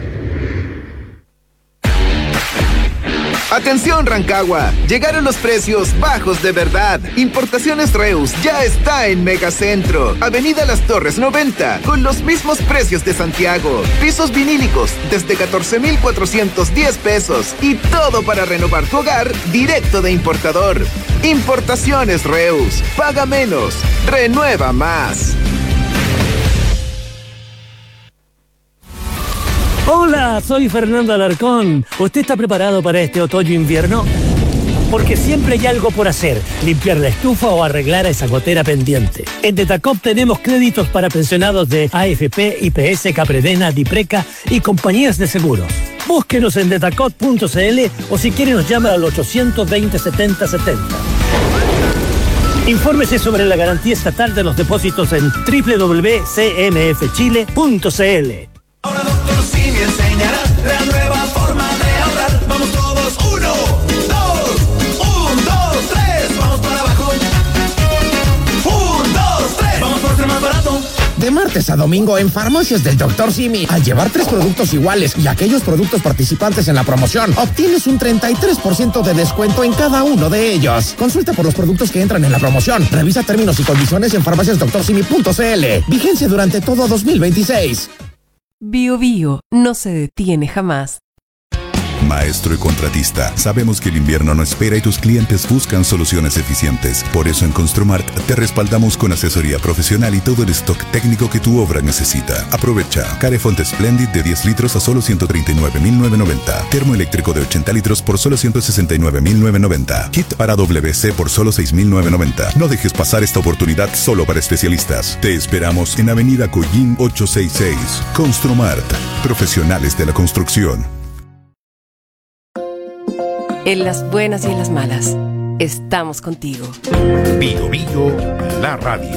¡Atención, Rancagua! Llegaron los precios bajos de verdad. Importaciones Reus ya está en Megacentro. Avenida Las Torres noventa, con los mismos precios de Santiago. Pisos vinílicos desde catorce mil cuatrocientos diez pesos. Y todo para renovar tu hogar directo de importador. Importaciones Reus. Paga menos. Renueva más. Hola, soy Fernando Alarcón. ¿Usted está preparado para este otoño-invierno? Porque siempre hay algo por hacer, limpiar la estufa o arreglar a esa gotera pendiente. En Detacop tenemos créditos para pensionados de A F P, I P S, Capredena, Dipreca y compañías de seguros. Búsquenos en detacop punto c l o si quiere nos llama al ochocientos veinte, setenta setenta. Infórmese sobre la garantía estatal de los depósitos en doble u doble u doble u punto c m f chile punto c l. Ahora doctor Simi enseñará la nueva forma de ahorrar. Vamos todos, uno, dos, un, dos, tres, vamos para abajo. Un, dos, tres, vamos por ser más barato. De martes a domingo en Farmacias del doctor Simi, al llevar tres productos iguales y aquellos productos participantes en la promoción, obtienes un treinta y tres por ciento de descuento en cada uno de ellos. Consulta por los productos que entran en la promoción. Revisa términos y condiciones en farmacias doctor simi punto c l. Vigencia durante todo dos mil veintiséis. Bio Bio no se detiene jamás. Maestro y contratista, sabemos que el invierno no espera y tus clientes buscan soluciones eficientes. Por eso en Construmart te respaldamos con asesoría profesional y todo el stock técnico que tu obra necesita. Aprovecha Carefont Splendid de diez litros a solo ciento treinta y nueve mil novecientos noventa. Termoeléctrico de ochenta litros por solo ciento sesenta y nueve mil novecientos noventa. Kit para W C por solo seis mil novecientos noventa. No dejes pasar esta oportunidad solo para especialistas. Te esperamos en Avenida Collín ochocientos sesenta y seis. Construmart, profesionales de la construcción. En las buenas y en las malas, estamos contigo. Bio Bio, la radio.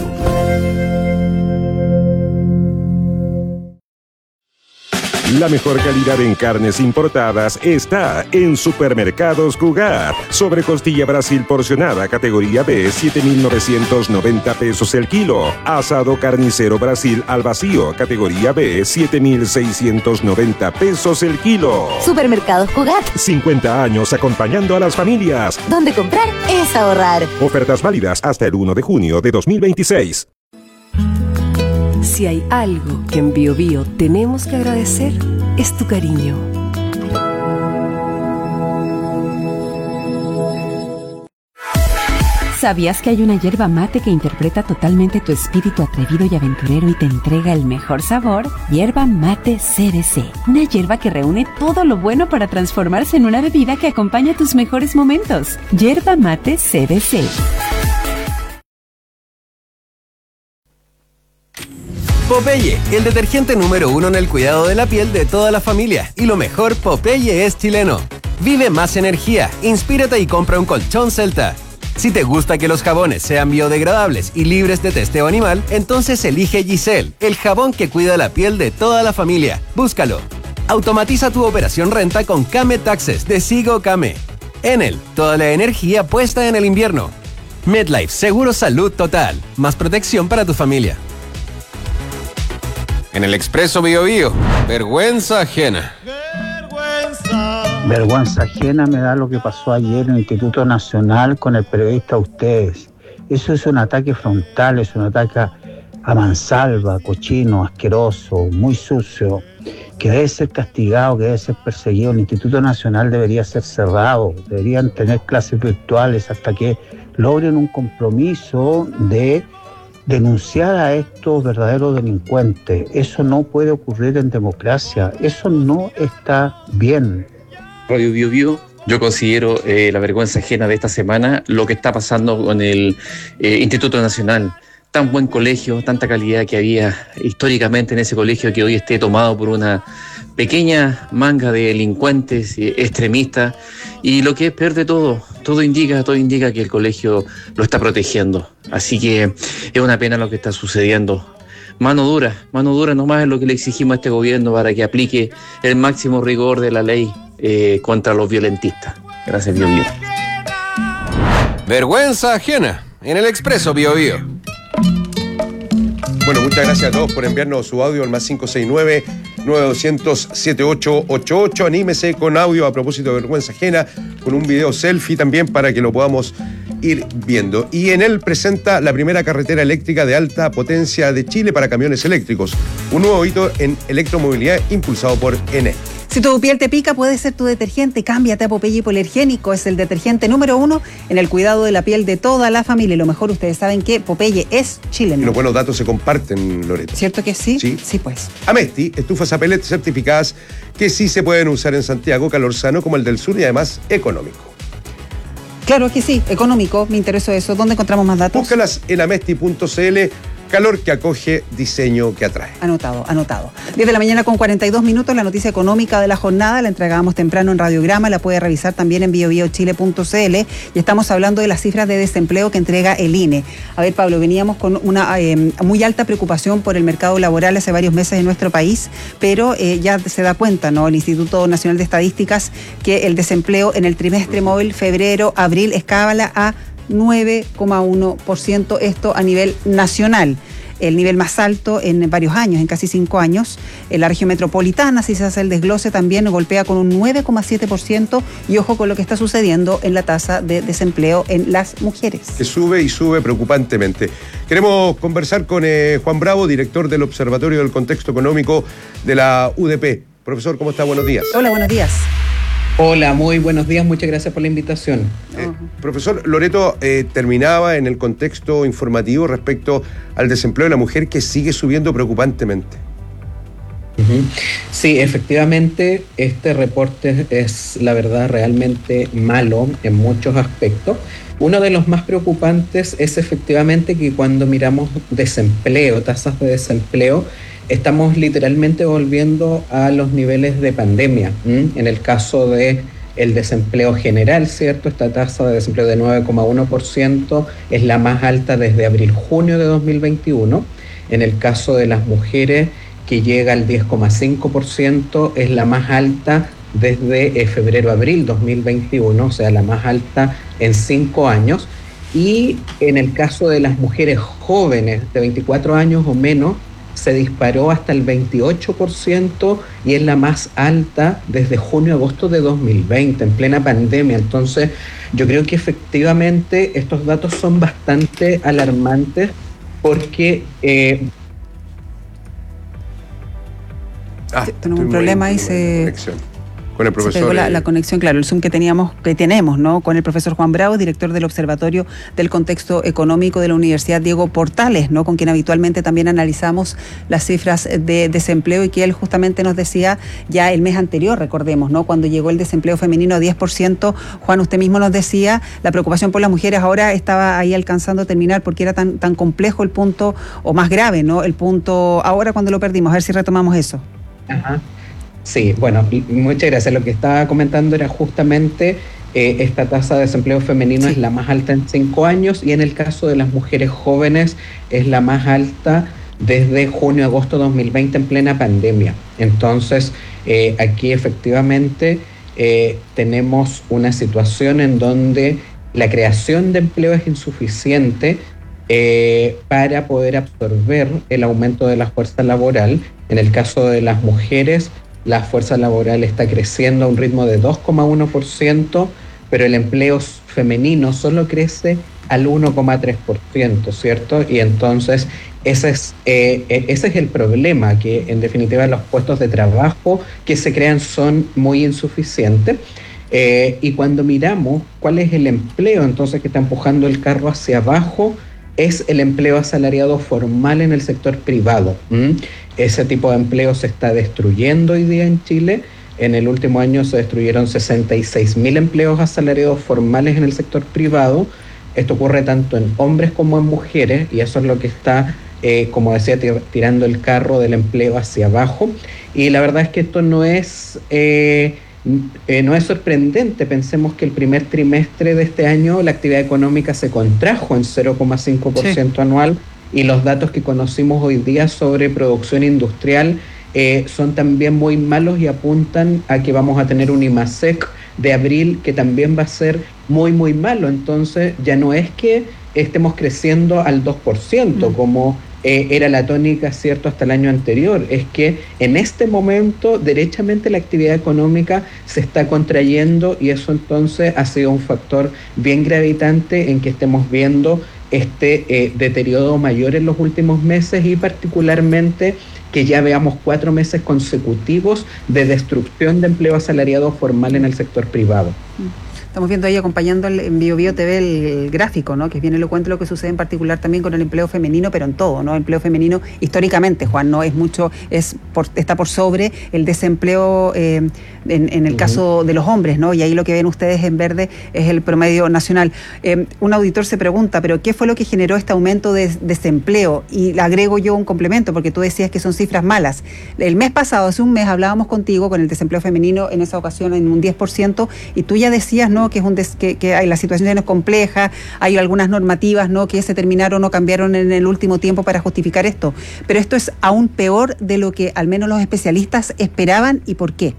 La mejor calidad en carnes importadas está en Supermercados Cugat. Sobre costilla Brasil porcionada categoría B, siete mil novecientos noventa pesos el kilo. Asado carnicero Brasil al vacío categoría B, siete mil seiscientos noventa pesos el kilo. Supermercados Cugat. cincuenta años acompañando a las familias. Donde comprar es ahorrar. Ofertas válidas hasta el primero de junio de dos mil veintiséis. Si hay algo que en Bio Bio tenemos que agradecer, es tu cariño. ¿Sabías que hay una yerba mate que interpreta totalmente tu espíritu atrevido y aventurero y te entrega el mejor sabor? Yerba Mate C B C. Una yerba que reúne todo lo bueno para transformarse en una bebida que acompaña tus mejores momentos. Yerba Mate C B C. Popeye, el detergente número uno en el cuidado de la piel de toda la familia. Y lo mejor, Popeye es chileno. Vive más energía, inspírate y compra un colchón Celta. Si te gusta que los jabones sean biodegradables y libres de testeo animal, entonces elige Giselle, el jabón que cuida la piel de toda la familia. Búscalo. Automatiza tu operación renta con Kame Taxes de Sigo Kame. Enel, toda la energía puesta en el invierno. MedLife, seguro salud total. Más protección para tu familia. En el Expreso Bio Bio, vergüenza ajena. Vergüenza ajena me da lo que pasó ayer en el Instituto Nacional con el periodista Ustedes. Eso es un ataque frontal, es un ataque a mansalva, cochino, asqueroso, muy sucio, que debe ser castigado, que debe ser perseguido. El Instituto Nacional debería ser cerrado, deberían tener clases virtuales hasta que logren un compromiso de denunciar a estos verdaderos delincuentes. Eso no puede ocurrir en democracia, eso no está bien. Radio Bio Bio, yo considero eh, la vergüenza ajena de esta semana lo que está pasando con el eh, Instituto Nacional. Tan buen colegio, tanta calidad que había históricamente en ese colegio, que hoy esté tomado por una pequeña manga de delincuentes eh, extremistas, y lo que es peor de todo, todo indica, todo indica que el colegio lo está protegiendo. Así que es una pena lo que está sucediendo. Mano dura, mano dura nomás es lo que le exigimos a este gobierno para que aplique el máximo rigor de la ley eh, contra los violentistas. Gracias, Bio Bio. Vergüenza ajena en el Expreso Bio Bio. Bueno, muchas gracias a todos por enviarnos su audio al más cinco seis nueve, nueve dos cero cero, siete ocho ocho ocho. Anímese con audio a propósito de vergüenza ajena, con un video selfie también para que lo podamos ir viendo. Y en él presenta la primera carretera eléctrica de alta potencia de Chile para camiones eléctricos, un nuevo hito en electromovilidad impulsado por Enel. Si tu piel te pica, puede ser tu detergente. Cámbiate a Popeye Hipoalergénico. Es el detergente número uno en el cuidado de la piel de toda la familia. Y lo mejor, ustedes saben que Popeye es chileno. Y los buenos datos se comparten, Loreto. ¿Cierto que sí? Sí. Sí, pues. Amesti, estufas a pellet certificadas que sí se pueden usar en Santiago, calor sano como el del sur y además económico. Claro que sí, económico. Me interesó eso. ¿Dónde encontramos más datos? Búscalas en amesti punto cl. Calor que acoge, diseño que atrae. Anotado, anotado. diez de la mañana con cuarenta y dos minutos, la noticia económica de la jornada la entregábamos temprano en Radiograma, la puede revisar también en bio bio chile punto cl, y estamos hablando de las cifras de desempleo que entrega el I N E. A ver, Pablo, veníamos con una eh, muy alta preocupación por el mercado laboral hace varios meses en nuestro país, pero eh, ya se da cuenta, ¿no?, el Instituto Nacional de Estadísticas, que el desempleo en el trimestre móvil febrero-abril escala a nueve coma uno por ciento, esto a nivel nacional. El nivel más alto en varios años, en casi cinco años. En la región metropolitana, si se hace el desglose, también golpea con un nueve coma siete por ciento, y ojo con lo que está sucediendo en la tasa de desempleo en las mujeres. Que sube y sube preocupantemente. Queremos conversar con eh, Juan Bravo, director del Observatorio del Contexto Económico de la U D P. Profesor, ¿cómo está? Buenos días. Hola, buenos días. Hola, muy buenos días, muchas gracias por la invitación. Eh, profesor, Loreto eh, terminaba en el contexto informativo respecto al desempleo de la mujer, que sigue subiendo preocupantemente. Uh-huh. Sí, efectivamente, este reporte es, la verdad, realmente malo en muchos aspectos. Uno de los más preocupantes es efectivamente que cuando miramos desempleo, tasas de desempleo, estamos literalmente volviendo a los niveles de pandemia. ¿Mm? En el caso de el desempleo general, ¿cierto? Esta tasa de desempleo de nueve coma uno por ciento es la más alta desde abril-junio de dos mil veintiuno. En el caso de las mujeres, que llega al diez coma cinco por ciento, es la más alta desde eh, febrero-abril dos mil veintiuno, o sea, la más alta en cinco años. Y en el caso de las mujeres jóvenes de veinticuatro años o menos, se disparó hasta el veintiocho por ciento y es la más alta desde junio-agosto de dos mil veinte, en plena pandemia. Entonces, yo creo que efectivamente estos datos son bastante alarmantes porque... Eh, ah, tenemos un problema y se... Conexión. Con el profesor. Se pegó la, la conexión, claro, el Zoom que teníamos, que tenemos, ¿no?, con el profesor Juan Bravo, director del Observatorio del Contexto Económico de la Universidad Diego Portales, ¿no?, con quien habitualmente también analizamos las cifras de desempleo, y que él justamente nos decía ya el mes anterior, recordemos, ¿no?, cuando llegó el desempleo femenino a diez por ciento. Juan, usted mismo nos decía, la preocupación por las mujeres ahora estaba ahí alcanzando a terminar porque era tan, tan complejo el punto, o más grave, ¿no?, el punto ahora cuando lo perdimos. A ver si retomamos eso. Ajá. Sí, bueno, muchas gracias. Lo que estaba comentando era justamente eh, esta tasa de desempleo femenino, sí, es la más alta en cinco años, y en el caso de las mujeres jóvenes es la más alta desde junio-agosto de dos mil veinte, en plena pandemia. Entonces, eh, aquí efectivamente eh, tenemos una situación en donde la creación de empleo es insuficiente eh, para poder absorber el aumento de la fuerza laboral. En el caso de las mujeres, la fuerza laboral está creciendo a un ritmo de dos coma uno por ciento, pero el empleo femenino solo crece al uno coma tres por ciento, ¿cierto? Y entonces Ese es, eh, ese es el problema, que en definitiva los puestos de trabajo que se crean son muy insuficientes. Eh, y cuando miramos cuál es el empleo entonces que está empujando el carro hacia abajo, es el empleo asalariado formal en el sector privado. ¿Mm? Ese tipo de empleo se está destruyendo hoy día en Chile. En el último año se destruyeron sesenta y seis mil empleos asalariados formales en el sector privado. Esto ocurre tanto en hombres como en mujeres, y eso es lo que está, eh, como decía, tir- tirando el carro del empleo hacia abajo. Y la verdad es que esto no es, eh, eh, no es sorprendente. Pensemos que el primer trimestre de este año la actividad económica se contrajo en cero coma cinco por ciento sí. anual, y los datos que conocimos hoy día sobre producción industrial eh, son también muy malos y apuntan a que vamos a tener un IMASEC de abril que también va a ser muy muy malo. Entonces ya no es que estemos creciendo al dos por ciento mm. como eh, era la tónica, cierto, hasta el año anterior. Es que en este momento derechamente la actividad económica se está contrayendo, y eso entonces ha sido un factor bien gravitante en que estemos viendo este eh, deterioro mayor en los últimos meses, y particularmente que ya veamos cuatro meses consecutivos de destrucción de empleo asalariado formal en el sector privado. Estamos viendo ahí, acompañando el, en BioBio T V, el, el gráfico, ¿no? Que es bien elocuente lo que sucede en particular también con el empleo femenino, pero en todo, ¿no? El empleo femenino históricamente, Juan, no es mucho, es por, está por sobre el desempleo eh, en, en el uh-huh. caso de los hombres, ¿no? Y ahí lo que ven ustedes en verde es el promedio nacional. Eh, un auditor se pregunta, ¿pero qué fue lo que generó este aumento de desempleo? Y le agrego yo un complemento, porque tú decías que son cifras malas. El mes pasado, hace un mes, hablábamos contigo con el desempleo femenino, en esa ocasión en un diez por ciento, y tú ya decías, ¿no?, que es un des, que, que hay, la situación es compleja, hay algunas normativas, ¿no?, que se terminaron o cambiaron en el último tiempo para justificar esto. Pero esto es aún peor de lo que al menos los especialistas esperaban. ¿Y por qué?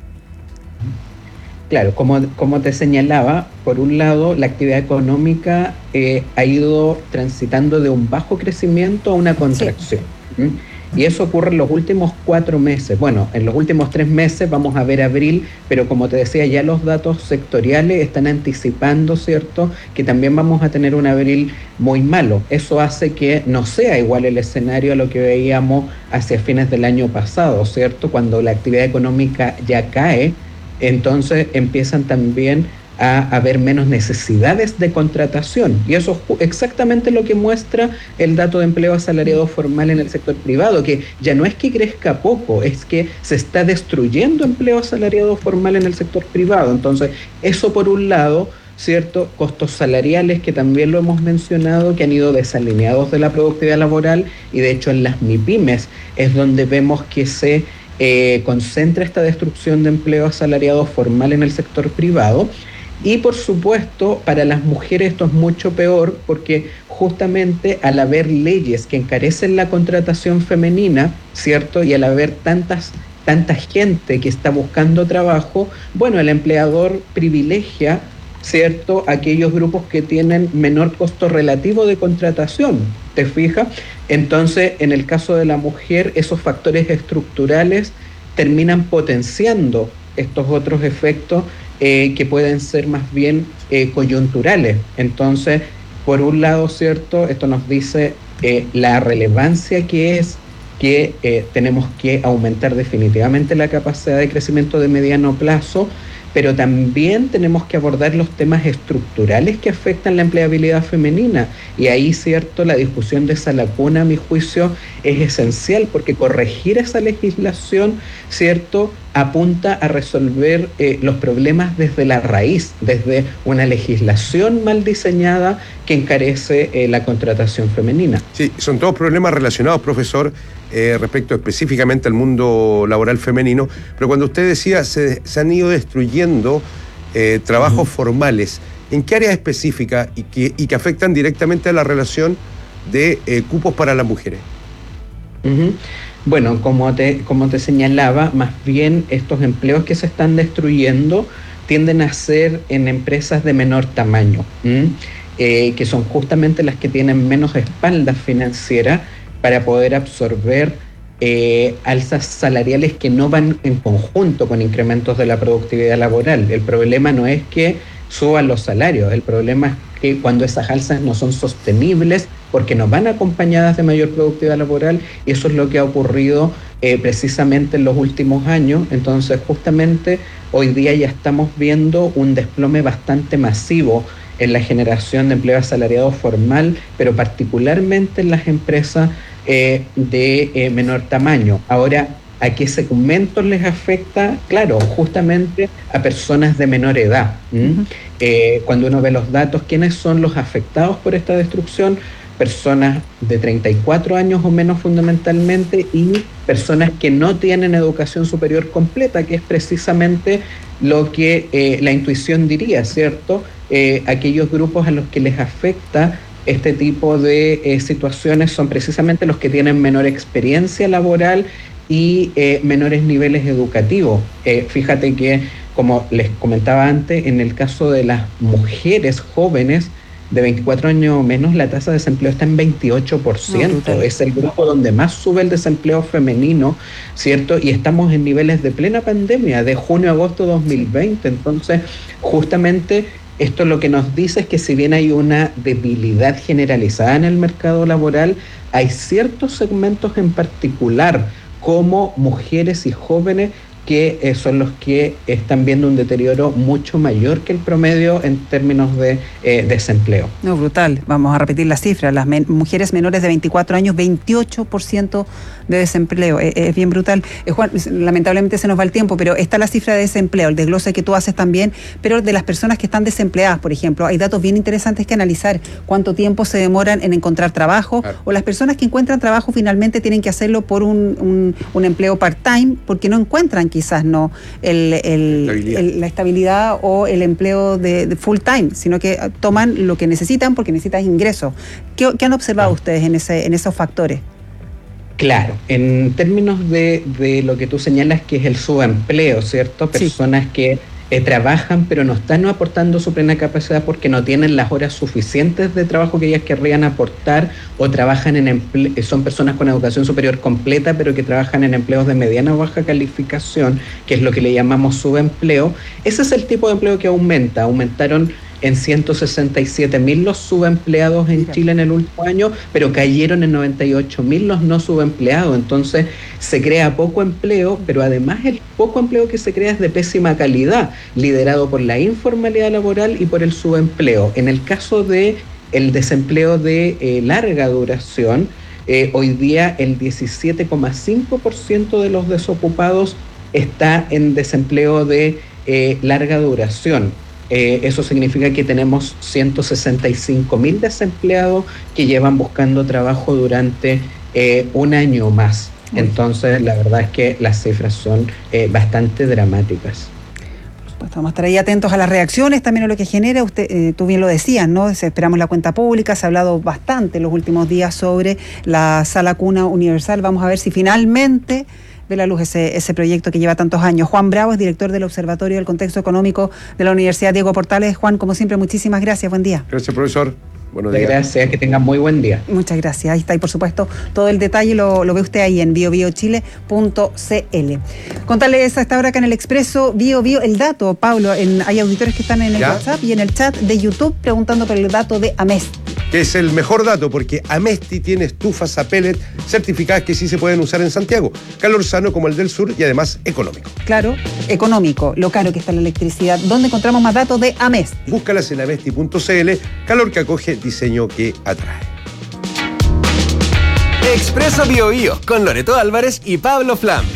Claro, como, como te señalaba, por un lado la actividad económica eh, ha ido transitando de un bajo crecimiento a una contracción. Sí. ¿Mm? Y eso ocurre en los últimos cuatro meses. Bueno, en los últimos tres meses vamos a ver abril, pero como te decía, ya los datos sectoriales están anticipando, ¿cierto?, que también vamos a tener un abril muy malo. Eso hace que no sea igual el escenario a lo que veíamos hacia fines del año pasado, ¿cierto? Cuando la actividad económica ya cae, entonces empiezan también a haber menos necesidades de contratación, y eso es exactamente lo que muestra el dato de empleo asalariado formal en el sector privado, que ya no es que crezca poco, es que se está destruyendo empleo asalariado formal en el sector privado. Entonces eso por un lado, ¿cierto? Costos salariales, que también lo hemos mencionado, que han ido desalineados de la productividad laboral, y de hecho en las MIPYMES es donde vemos que se eh, concentra esta destrucción de empleo asalariado formal en el sector privado. Y por supuesto, para las mujeres esto es mucho peor, porque justamente al haber leyes que encarecen la contratación femenina, ¿cierto?, y al haber tantas, tanta gente que está buscando trabajo, bueno, el empleador privilegia, ¿cierto?, aquellos grupos que tienen menor costo relativo de contratación, ¿te fijas? Entonces, en el caso de la mujer, esos factores estructurales terminan potenciando estos otros efectos Eh, que pueden ser más bien eh, coyunturales. Entonces, por un lado, ¿cierto?, esto nos dice eh, la relevancia que es que eh, tenemos que aumentar definitivamente la capacidad de crecimiento de mediano plazo, pero también tenemos que abordar los temas estructurales que afectan la empleabilidad femenina. Y ahí, ¿cierto?, la discusión de esa lacuna, a mi juicio, es esencial, porque corregir esa legislación, ¿cierto?, apunta a resolver eh, los problemas desde la raíz, desde una legislación mal diseñada que encarece eh, la contratación femenina. Sí, son todos problemas relacionados, profesor, eh, respecto específicamente al mundo laboral femenino, pero cuando usted decía se, se han ido destruyendo eh, trabajos uh-huh. formales, ¿en qué áreas específicas y que, y que afectan directamente a la relación de eh, cupos para las mujeres? Uh-huh. Bueno, como te, como te señalaba, más bien estos empleos que se están destruyendo tienden a ser en empresas de menor tamaño, eh, que son justamente las que tienen menos espalda financiera para poder absorber eh, alzas salariales que no van en conjunto con incrementos de la productividad laboral. El problema no es que suban los salarios, el problema que cuando esas alzas no son sostenibles, porque no van acompañadas de mayor productividad laboral, y eso es lo que ha ocurrido eh, precisamente en los últimos años. Entonces, justamente hoy día ya estamos viendo un desplome bastante masivo en la generación de empleo asalariado formal, pero particularmente en las empresas eh, de eh, menor tamaño. Ahora, ¿a qué segmentos les afecta? Claro, justamente a personas de menor edad. Uh-huh. eh, cuando uno ve los datos, ¿quiénes son los afectados por esta destrucción? Personas de treinta y cuatro años o menos fundamentalmente, y personas que no tienen educación superior completa, que es precisamente lo que eh, la intuición diría, ¿cierto? Eh, aquellos grupos a los que les afecta este tipo de eh, situaciones son precisamente los que tienen menor experiencia laboral y eh, menores niveles educativos. Eh, fíjate que, como les comentaba antes, en el caso de las mujeres jóvenes de veinticuatro años o menos, la tasa de desempleo está en veintiocho por ciento. No, es el grupo donde más sube el desempleo femenino, ¿cierto? Y estamos en niveles de plena pandemia, de junio a agosto de dos mil veinte. Entonces, justamente esto lo que nos dice es que si bien hay una debilidad generalizada en el mercado laboral, hay ciertos segmentos en particular, como mujeres y jóvenes, que eh, son los que están viendo un deterioro mucho mayor que el promedio en términos de eh, desempleo. No, brutal. Vamos a repetir la cifra. Las men- mujeres menores de veinticuatro años, veintiocho por ciento de desempleo. Es, es bien brutal. Eh, Juan, lamentablemente se nos va el tiempo, pero está la cifra de desempleo, el desglose que tú haces también, pero de las personas que están desempleadas, por ejemplo, hay datos bien interesantes que analizar. Cuánto tiempo se demoran en encontrar trabajo, claro. O las personas que encuentran trabajo finalmente tienen que hacerlo por un, un, un empleo part-time, porque no encuentran quizás no el, el, estabilidad. El, la estabilidad o el empleo de, de full time, sino que toman lo que necesitan porque necesitan ingresos. ¿Qué, qué han observado ah. ustedes en ese en esos factores? Claro, en términos de, de lo que tú señalas, que es el subempleo, ¿cierto? Personas sí. que eh, trabajan pero no están aportando su plena capacidad porque no tienen las horas suficientes de trabajo que ellas querrían aportar, o trabajan en emple- son personas con educación superior completa pero que trabajan en empleos de mediana o baja calificación, que es lo que le llamamos subempleo. Ese es el tipo de empleo que aumenta. Aumentaron en ciento sesenta y siete mil los subempleados en Chile en el último año, pero cayeron en noventa y ocho mil los no subempleados. Entonces se crea poco empleo, pero además el poco empleo que se crea es de pésima calidad, liderado por la informalidad laboral y por el subempleo. En el caso de el desempleo de eh, larga duración, eh, hoy día el diecisiete coma cinco por ciento de los desocupados está en desempleo de eh, larga duración. Eh, eso significa que tenemos ciento sesenta y cinco mil desempleados que llevan buscando trabajo durante eh, un año o más. Entonces, la verdad es que las cifras son eh, bastante dramáticas. Vamos a estar ahí atentos a las reacciones, también a lo que genera. Usted, eh, tú bien lo decías, ¿no? Esperamos la cuenta pública. Se ha hablado bastante en los últimos días sobre la sala cuna universal. Vamos a ver si finalmente ve la luz ese, ese proyecto que lleva tantos años. Juan Bravo es director del Observatorio del Contexto Económico de la Universidad Diego Portales. Juan, como siempre, muchísimas gracias. Buen día. Gracias, profesor. Buenos días. Gracias, que tengan muy buen día. Muchas gracias. Ahí está, y por supuesto, todo el detalle lo, lo ve usted ahí en bio bio chile punto c l. Contarles a esta hora acá en el Expreso Bio Bio el dato, Pablo. En, hay auditores que están en el ¿Ya? WhatsApp y en el chat de YouTube preguntando por el dato de Amesti. Que es el mejor dato, porque Amesti tiene estufas a pellet certificadas que sí se pueden usar en Santiago. Calor sano como el del sur y además económico. Claro, económico, lo caro que está la electricidad. ¿Dónde encontramos más datos de Amesti? Búscalas en amesti punto c l. Calor que acoge, diseño que atrae. Expreso Bio Bio con Loreto Álvarez y Pablo Flam.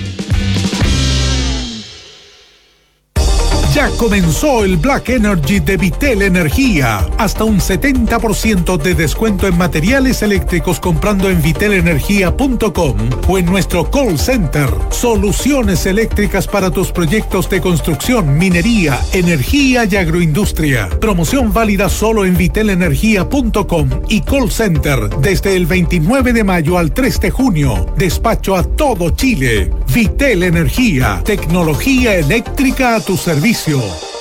Ya comenzó el Black Energy de Vitel Energía. Hasta un setenta por ciento de descuento en materiales eléctricos comprando en vitel energía punto com o en nuestro call center. Soluciones eléctricas para tus proyectos de construcción, minería, energía y agroindustria. Promoción válida solo en vitel energía punto com y call center desde el veintinueve de mayo al tres de junio. Despacho a todo Chile. Vitel Energía. Tecnología eléctrica a tu servicio.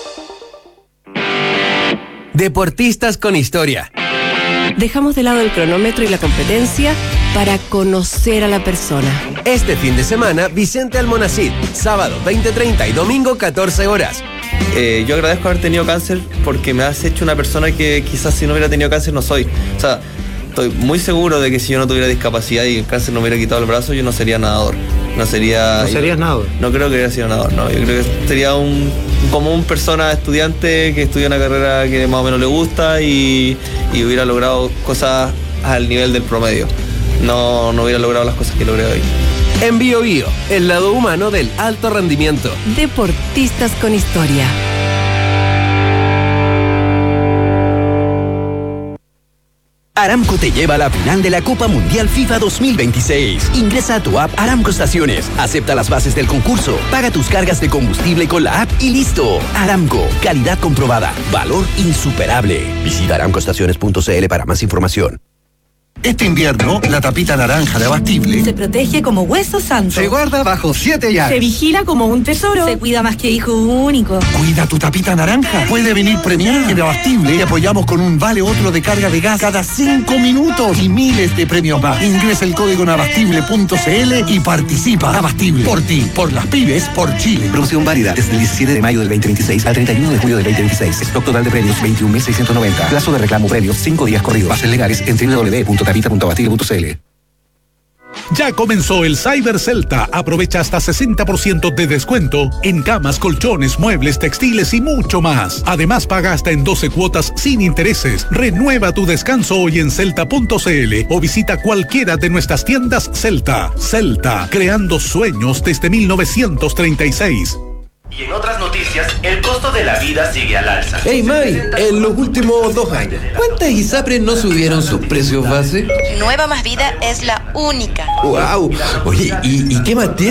Deportistas con historia. Dejamos de lado el cronómetro y la competencia para conocer a la persona. Este fin de semana, Vicente Almonacid, sábado veinte treinta y domingo catorce horas. eh, yo agradezco haber tenido cáncer porque me has hecho una persona que quizás si no hubiera tenido cáncer no soy. O sea, estoy muy seguro de que si yo no tuviera discapacidad y el cáncer no me hubiera quitado el brazo, yo no sería nadador. No sería... ¿No serías nadador? No creo que hubiera sido nadador, no. Yo creo que sería un como un persona estudiante que estudia una carrera que más o menos le gusta y, y hubiera logrado cosas al nivel del promedio. No, no hubiera logrado las cosas que logré hoy. En Bio Bio, el lado humano del alto rendimiento. Deportistas con historia. Aramco te lleva a la final de la Copa Mundial FIFA dos mil veintiséis. Ingresa a tu app Aramco Estaciones, acepta las bases del concurso, paga tus cargas de combustible con la app y listo. Aramco, calidad comprobada, valor insuperable. Visita aramco estaciones punto c l para más información. Este invierno, la tapita naranja de Abastible se protege como hueso santo. Se guarda bajo siete llaves. Se vigila como un tesoro. Se cuida más que hijo único. Cuida tu tapita naranja. Puede venir premiada. En Abastible te apoyamos con un vale otro de carga de gas cada cinco minutos y miles de premios más. Ingresa el código en abastible punto c l y participa. Abastible. Por ti, por las pymes, por Chile. Promoción válida desde el diecisiete de mayo del veinte veintiséis al treinta y uno de julio del veinte veintiséis. Stock total de premios veintiún mil seiscientos noventa. Plazo de reclamo premios cinco días corridos. Bases legales en doble u doble u doble u punto tapita punto abastible punto c l. Ya comenzó el Cyber Celta. Aprovecha hasta sesenta por ciento de descuento en camas, colchones, muebles, textiles y mucho más. Además, paga hasta en doce cuotas sin intereses. Renueva tu descanso hoy en celta punto c l o visita cualquiera de nuestras tiendas Celta. Celta, creando sueños desde mil novecientos treinta y seis. Y en otras noticias, el costo de la vida sigue al alza. Hey May, en los últimos dos años, ¿cuántas ISAPRES no subieron sus precios base? Nueva Más Vida es la única. ¡Wow! Oye, ¿y, y qué más tiene?